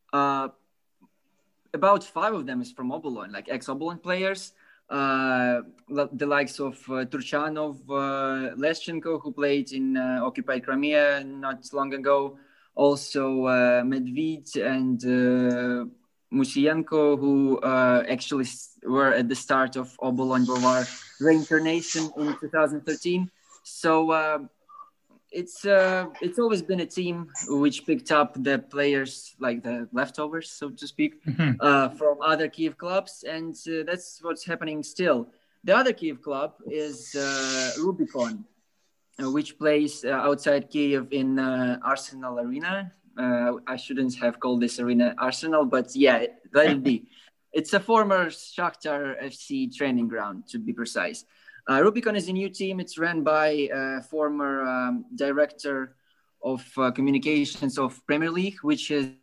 About 5 of them is from Obolon, like ex-Obolon players. The likes of Turchanov, Leschenko, who played in occupied Crimea not long ago. Also Medved and Musienko, who actually were at the start of Obolon Bovar reincarnation in 2013. So it's always been a team which picked up the players, like the leftovers, so to speak, from other Kiev clubs, and that's what's happening still. The other Kiev club is Rubicon, which plays outside Kiev in Arsenal Arena. I shouldn't have called this arena Arsenal, but yeah, let it be. It's a former Shakhtar FC training ground, to be precise. Rubicon is a new team. It's run by former director of communications of Premier League, which is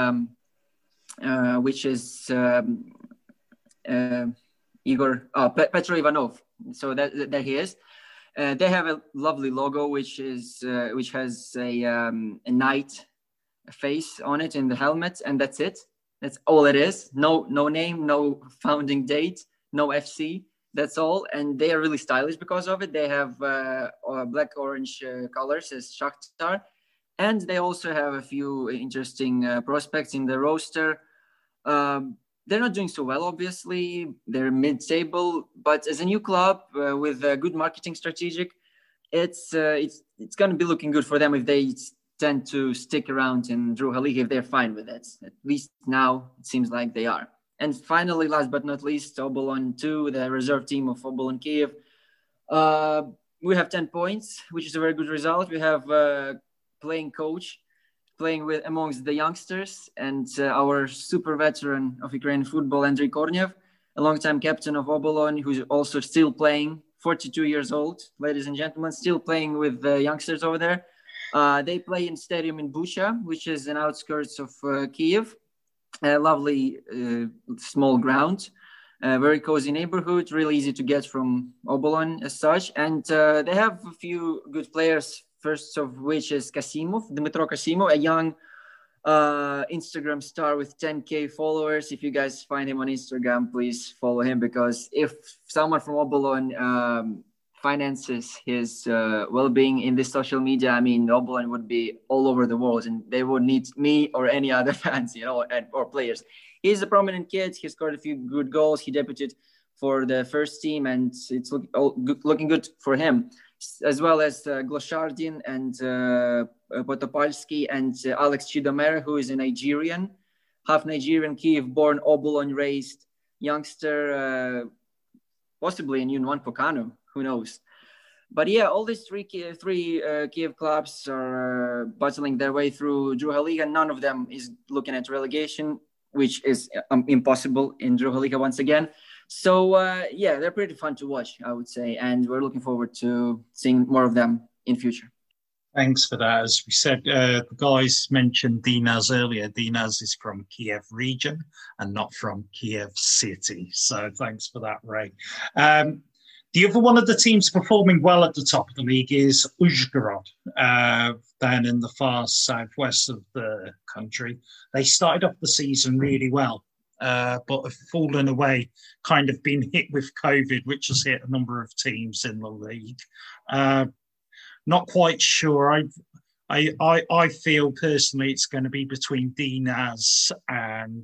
Igor Petro Ivanov. So that he is. They have a lovely logo, which has a knight face on it in the helmet, and that's it. That's all it is. No name, no founding date, no FC. That's all, and they are really stylish because of it. They have black-orange colors as Shakhtar, and they also have a few interesting prospects in the roster. They're not doing so well, obviously. They're mid-table, but as a new club with a good marketing strategic, it's going to be looking good for them if they tend to stick around in Druga Liga, if they're fine with it. At least now it seems like they are. And finally, last but not least, Obolon 2, the reserve team of Obolon Kiev. We have 10 points, which is a very good result. We have a playing coach playing with amongst the youngsters, and our super veteran of Ukrainian football, Andrei Kornev, a longtime captain of Obolon, who's also still playing, 42 years old, ladies and gentlemen, still playing with the youngsters over there. They play in stadium in Bucha, which is in outskirts of Kiev. A lovely small ground, very cozy neighborhood, really easy to get from Obolon as such. And they have a few good players, first of which is Kasimov, Dmitro Kasimov, a young Instagram star with 10K followers. If you guys find him on Instagram, please follow him, because if someone from Obolon finances his well-being in this social media, I mean, Obolon would be all over the world, and they would need me or any other fans, or players. He's a prominent kid. He scored a few good goals. He debuted for the first team, and it's looking good for him, as well as Gloshardin and Potopalski and Alex Chidomere, who is a Nigerian, half Nigerian, Kiev-born, Obolon-raised youngster, possibly in Union Pokano. Who knows? But yeah, all these three Kiev clubs are battling their way through Druga Liga. None of them is looking at relegation, which is impossible in Druga Liga once again. So yeah, they're pretty fun to watch, I would say, and we're looking forward to seeing more of them in future. Thanks for that. As we said, the guys mentioned Dinaz earlier. Dinaz is from Kiev region and not from Kiev city. So thanks for that, Ray. The other one of the teams performing well at the top of the league is Uzhgorod, down in the far southwest of the country. They started off the season really well, but have fallen away, kind of been hit with COVID, which has hit a number of teams in the league. Not quite sure. I feel personally it's going to be between Dinaz and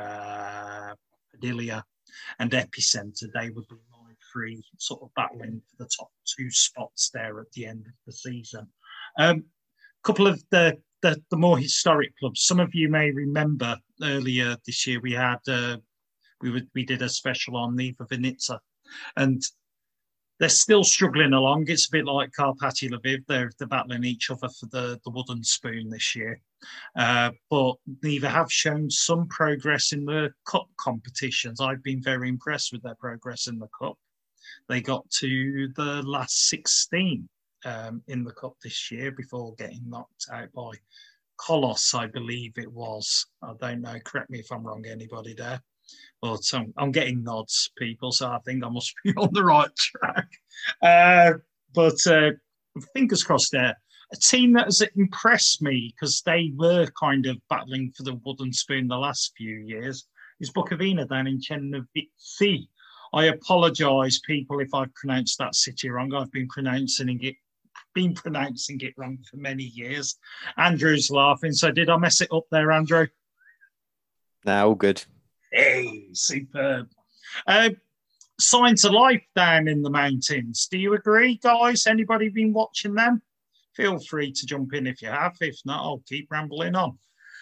Padilla and Epicenter. They would be three sort of battling for the top 2 spots there at the end of the season. Couple of the the more historic clubs. Some of you may remember earlier this year we had we did a special on Niva Vinica, and they're still struggling along. It's a bit like Karpaty Lviv. They're battling each other for the wooden spoon this year. But Niva have shown some progress in the cup competitions. I've been very impressed with their progress in the cup. They got to the last 16 in the cup this year before getting knocked out by Kolos, I believe it was. I don't know. Correct me if I'm wrong, anybody there. But I'm getting nods, people, so I think I must be on the right track. But fingers crossed there. A team that has impressed me, because they were kind of battling for the wooden spoon the last few years, is Bukovina down in Chernovice. I apologise, people, if I've pronounced that city wrong. I've been pronouncing it wrong for many years. Andrew's laughing, so did I mess it up there, Andrew? No, all good. Hey, superb. Signs of life down in the mountains. Do you agree, guys? Anybody been watching them? Feel free to jump in if you have. If not, I'll keep rambling on.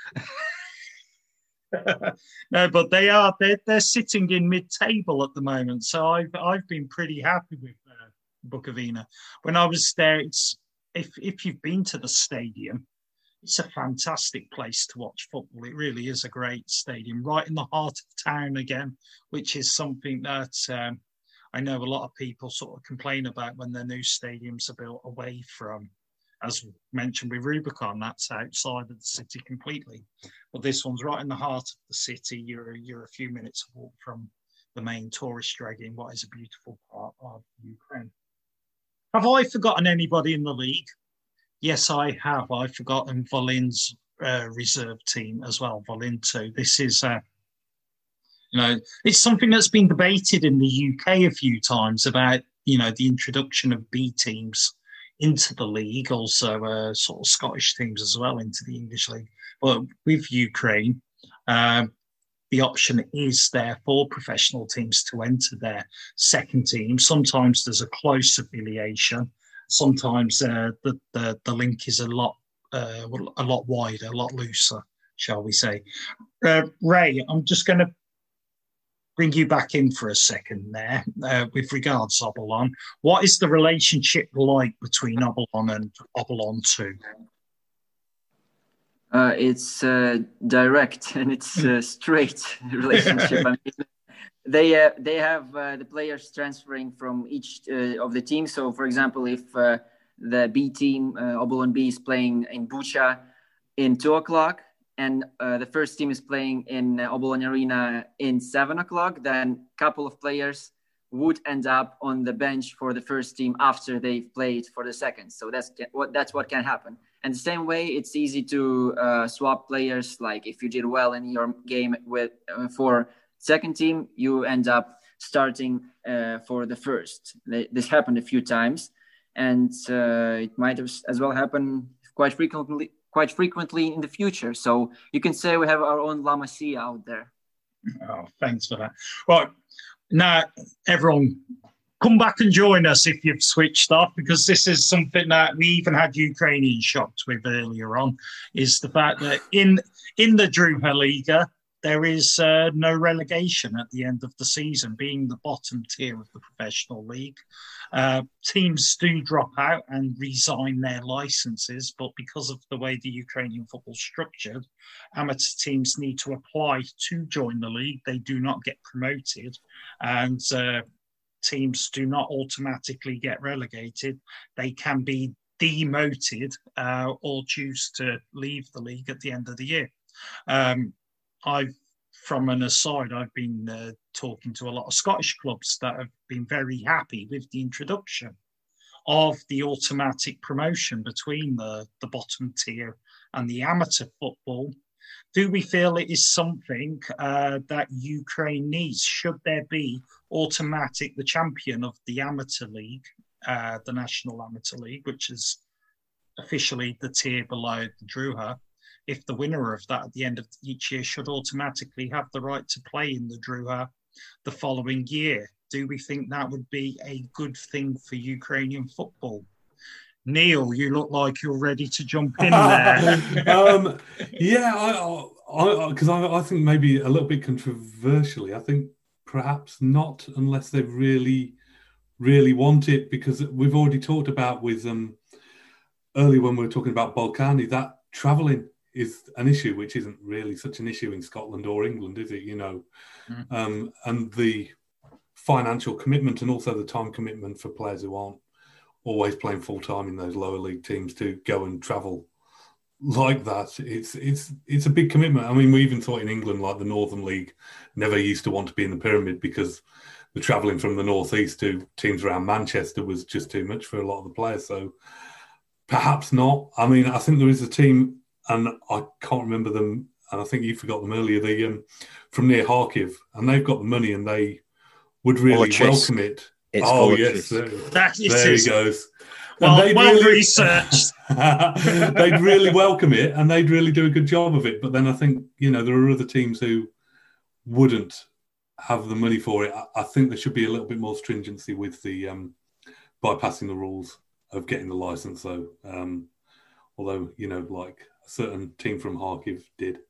No, but they're sitting in mid-table at the moment, so I've been pretty happy with Bukovina. When I was there, if you've been to the stadium, it's a fantastic place to watch football. It really is a great stadium, right in the heart of town again, which is something that I know a lot of people sort of complain about when their new stadiums are built away from, as mentioned with Rubicon, that's outside of the city completely. But this one's right in the heart of the city. You're a few minutes walk from the main tourist drag in what is a beautiful part of Ukraine. Have I forgotten anybody in the league? Yes, I have. I've forgotten Volin's reserve team as well, Volin 2. This is, it's something that's been debated in the UK a few times about, the introduction of B teams into the league, also sort of Scottish teams as well into the English league. But with Ukraine, the option is there for professional teams to enter their second team. Sometimes there's a close affiliation. Sometimes the link is a lot wider, a lot looser, shall we say. Ray, I'm just going to bring you back in for a second there with regards to Obolon. What is the relationship like between Obolon and Obolon 2? It's direct and it's a straight relationship. I mean, they have the players transferring from each of the teams. So, for example, if the B team, Obolon B, is playing in Bucha in 2:00, and the first team is playing in Obolon Arena in 7:00, then a couple of players would end up on the bench for the first team after they've played for the second. So that's what can happen. And the same way, it's easy to swap players. Like if you did well in your game with for second team, you end up starting for the first. This happened a few times, and it might as well happen quite frequently in the future. So you can say we have our own La Masia out there. Oh, thanks for that. Well, now everyone, come back and join us if you've switched off, because this is something that we even had Ukrainian shocked with earlier on, is the fact that in the Druha Liga, there is no relegation at the end of the season, being the bottom tier of the professional league. Teams do drop out and resign their licenses, but because of the way the Ukrainian football is structured, amateur teams need to apply to join the league. They do not get promoted, and teams do not automatically get relegated. They can be demoted or choose to leave the league at the end of the year. From an aside, I've been talking to a lot of Scottish clubs that have been very happy with the introduction of the automatic promotion between the bottom tier and the amateur football. Do we feel it is something that Ukraine needs? Should there be the champion of the amateur league, the National Amateur League, which is officially the tier below the Druha? If the winner of that at the end of each year should automatically have the right to play in the Druha the following year. Do we think that would be a good thing for Ukrainian football? Neil, you look like you're ready to jump in there. Because I think maybe a little bit controversially, I think perhaps not unless they really, really want it, because we've already talked about with earlier when we were talking about Balkany, that travelling is an issue, which isn't really such an issue in Scotland or England, is it? And the financial commitment and also the time commitment for players who aren't always playing full time in those lower league teams to go and travel like that. It's a big commitment. I mean, we even thought in England, like the Northern League never used to want to be in the pyramid because the travelling from the northeast to teams around Manchester was just too much for a lot of the players. So perhaps not. I mean, I think there is a team, and I can't remember them, and I think you forgot them earlier, from near Kharkiv, and they've got the money and they would really welcome it. Yes. There he goes. Well researched. They'd really welcome it and they'd really do a good job of it. But then I think, there are other teams who wouldn't have the money for it. I think there should be a little bit more stringency with the bypassing the rules of getting the license, though. Although, like a certain team from Kharkiv did.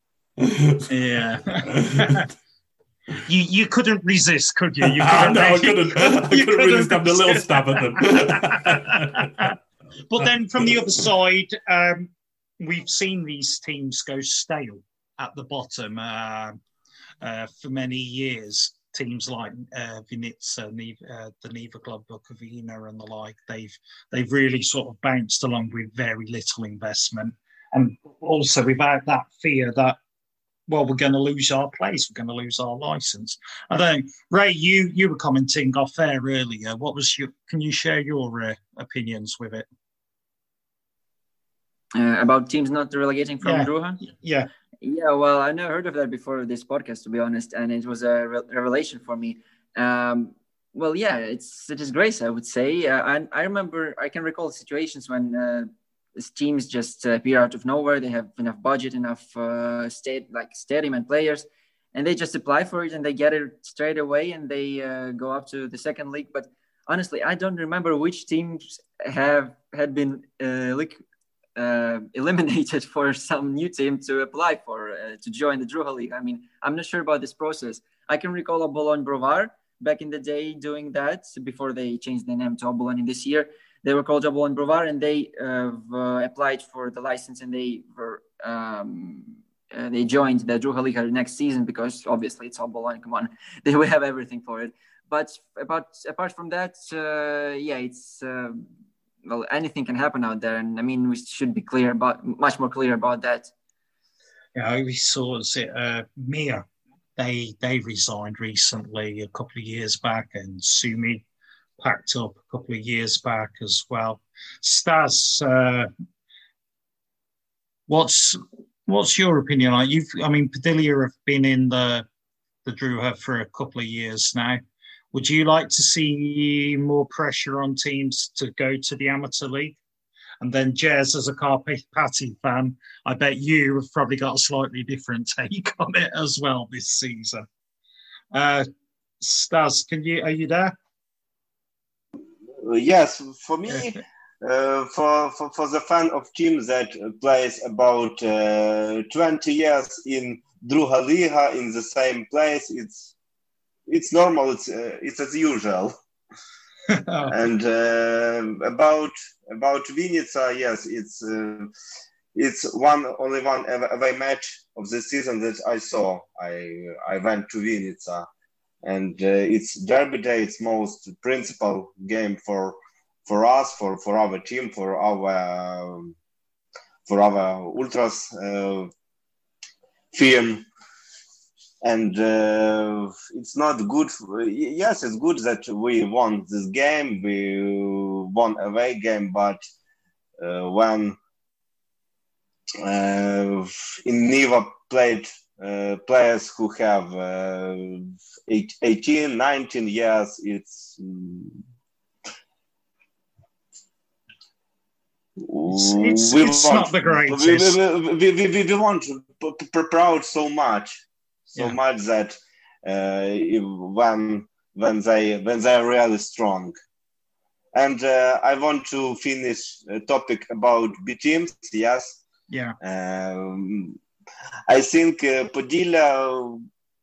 Yeah. You couldn't resist, could you? I couldn't. I couldn't resist having a little stab at them. But then from the other side, we've seen these teams go stale at the bottom for many years. Teams like Vinica, the Neva Club, Bukovina and the like, they've really sort of bounced along with very little investment. And also without that fear that, well, we're going to lose our place, we're going to lose our license. I don't. Ray, you were commenting off air earlier. Can you share your opinions with it? About teams not relegating from Druha? Yeah. Yeah, well, I never heard of that before this podcast, to be honest, and it was a revelation for me. Well, yeah, it is grace, I would say. I can recall situations when teams just appear out of nowhere. They have enough budget, enough stadium and players, and they just apply for it and they get it straight away and they go up to the second league. But honestly, I don't remember which teams had been eliminated for some new team to apply for to join the Druha League. I mean, I'm not sure about this process. I can recall Apollon Brovar back in the day doing that before they changed the name to Apollon this year. They were called Apollon Brovar and they applied for the license and they joined the Druha League next season because obviously it's Apollon. Come on, they will have everything for it. But apart from that, it's well, anything can happen out there, and I mean we should be much more clear about that. Yeah, we saw Mia. They resigned recently, a couple of years back, and Sumi packed up a couple of years back as well. Stas, what's your opinion on it? Padilla have been in the Druha for a couple of years now. Would you like to see more pressure on teams to go to the amateur league? And then Jez, as a Karpaty fan, I bet you have probably got a slightly different take on it as well this season. Stas, are you there? Yes, for me, for the fan of teams that plays about 20 years in Druha Liga in the same place, it's normal. It's as usual. And about Vinica, yes, it's only one away match of the season that I saw. I went to Vinica. And it's Derby Day. It's most principal game for us, for our team, for our ultras film. And it's not good. Yes, it's good that we won this game. We won away game, but when in Niva played players who have 18, 19 years, it's not the greatest. We want proud so much that when they are really strong, And I want to finish a topic about B teams. Yes. Yeah. I think Podila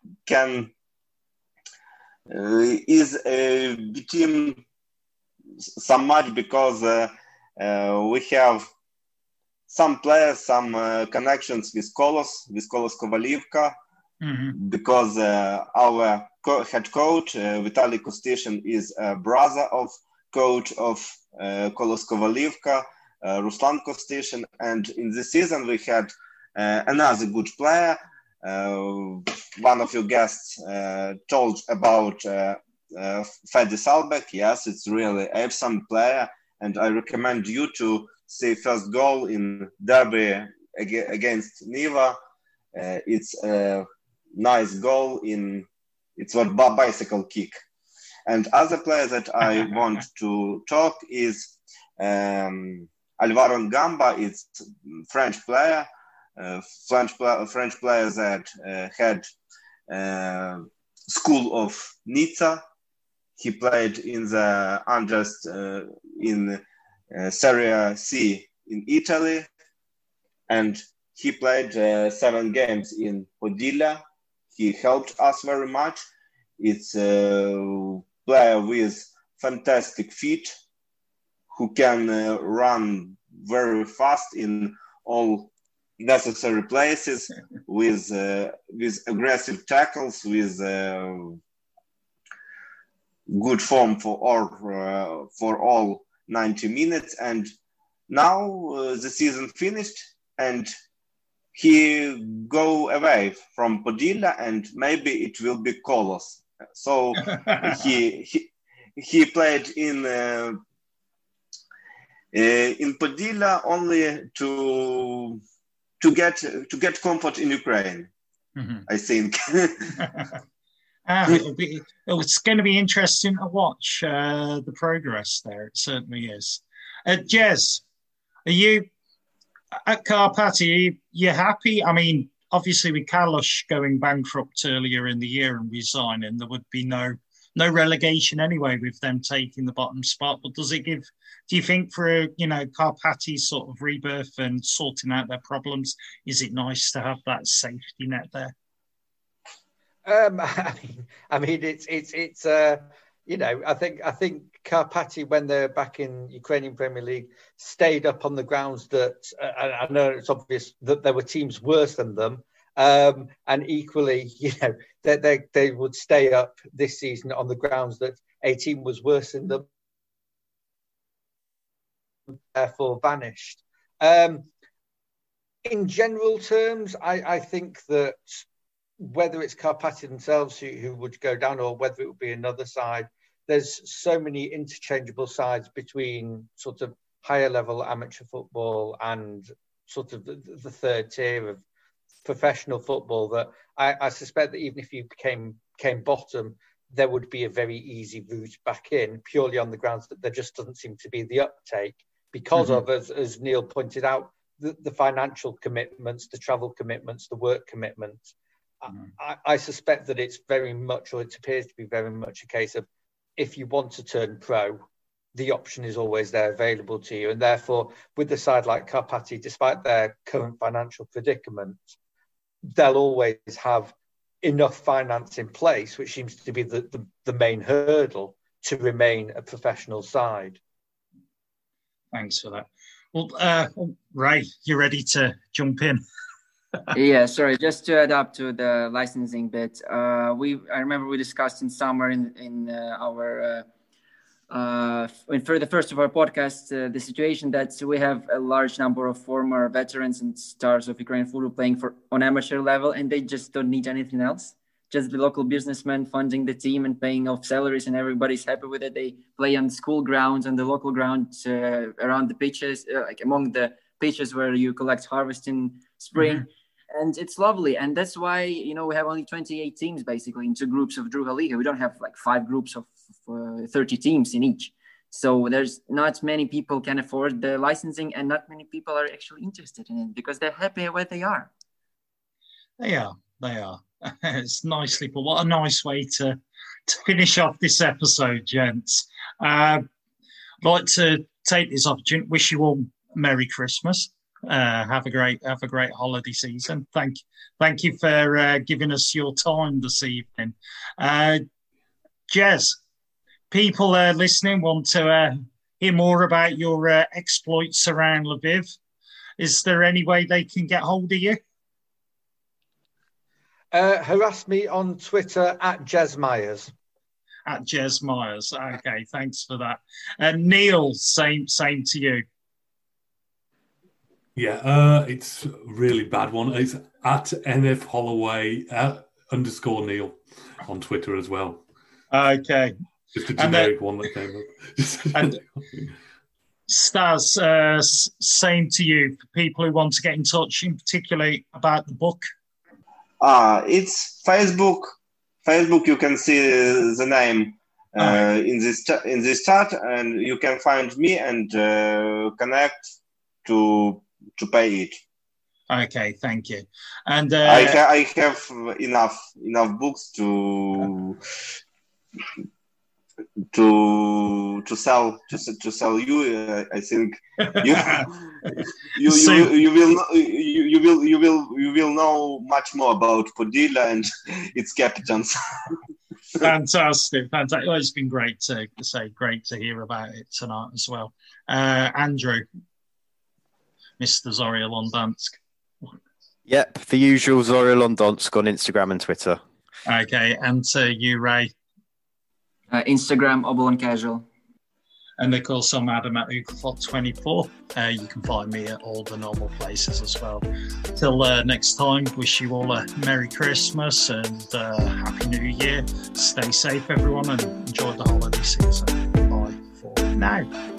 is a B team so much because we have some players, some connections with Kolos Kovalivka, because our head coach Vitaly Kostyshin is a brother of coach of Kolos Kovalivka, Ruslan Kostyshin, and in this season we had another good player. One of your guests told about Fedi Salbek. Yes, it's really an awesome player, and I recommend you to see first goal in derby against Niva. It's a nice goal it's what bicycle kick. And other player that I want to talk is Alvaro Ngamba. It's French player. French player that had school of Nizza. He played in the in Serie C in Italy, and he played 7 games in Podila. He helped us very much. It's a player with fantastic feet who can run very fast in all necessary places with aggressive tackles, with good form for all 90 minutes. And now the season finished, and he go away from Podila, and maybe it will be Kolos. So he played in Podila only to get comfort in Ukraine. I think. It's going to be interesting to watch the progress there. It certainly is. Jez, are you at Karpaty? Are you happy? I mean, obviously with Kalush going bankrupt earlier in the year and resigning, there would be no relegation anyway with them taking the bottom spot. But do you think for Karpaty's sort of rebirth and sorting out their problems, is it nice to have that safety net there? I mean, it's I think Karpaty, when they're back in Ukrainian Premier League, stayed up on the grounds that I know it's obvious that there were teams worse than them, and equally, they would stay up this season on the grounds that a team was worse than them, therefore vanished. In general terms, I think that whether it's Karpaty themselves who would go down, or whether it would be another side, there's so many interchangeable sides between sort of higher level amateur football and sort of the third tier of professional football that I suspect that even if you came bottom, there would be a very easy route back in, purely on the grounds that there just doesn't seem to be the uptake because of, as Neil pointed out, the financial commitments, the travel commitments, the work commitments. I suspect that it's very much, or it appears to be very much, a case of if you want to turn pro, the option is always there available to you. And therefore, with a side like Karpaty, despite their current financial predicament, they'll always have enough finance in place, which seems to be the main hurdle to remain a professional side. Thanks for that. Well, Ray, you ready to jump in? Yeah, sorry, just to add up to the licensing bit. I remember we discussed in summer in our for the first of our podcast the situation that we have a large number of former veterans and stars of Ukrainian football playing on amateur level, and they just don't need anything else. Just the local businessmen funding the team and paying off salaries, and everybody's happy with it. They play on school grounds and the local grounds around the pitches, like among the pitches where you collect harvest in spring. And it's lovely. And that's why, we have only 28 teams basically in 2 groups of Druga Liga. We don't have like 5 groups of 30 teams in each. So there's not many people can afford the licensing, and not many people are actually interested in it because they're happy where they are. They are. It's nicely put. What a nice way to finish off this episode, gents. I'd like to take this opportunity, wish you all Merry Christmas. Have a great holiday season. Thank you for giving us your time this evening. Jez, people listening want to hear more about your exploits around Lviv. Is there any way they can get hold of you? Harass me on Twitter at Jez Myers. At Jez Myers. Okay, thanks for that. Neil, same to you. Yeah, it's a really bad one. It's at NF Holloway _Neil on Twitter as well. Okay. Just a generic one that came up. And Stas, same to you. For people who want to get in touch, in particularly about the book. It's Facebook. Facebook, you can see the name in this chat, and you can find me and connect to pay it. Okay, thank you. And I have enough books to sell you. I think you will know much more about Podila and its captains. Fantastic. Well, it's been great to hear about it tonight as well. Andrew, Mr. Zorya Londonsk. Yep, the usual Zorya Londonsk on Instagram and Twitter. Okay, and to you, Ray. Instagram, Obolon Casual. And of course, I'm Adam at Uclefot24. You can find me at all the normal places as well. Till next time, wish you all a Merry Christmas and Happy New Year. Stay safe, everyone, and enjoy the holiday season. Bye for now.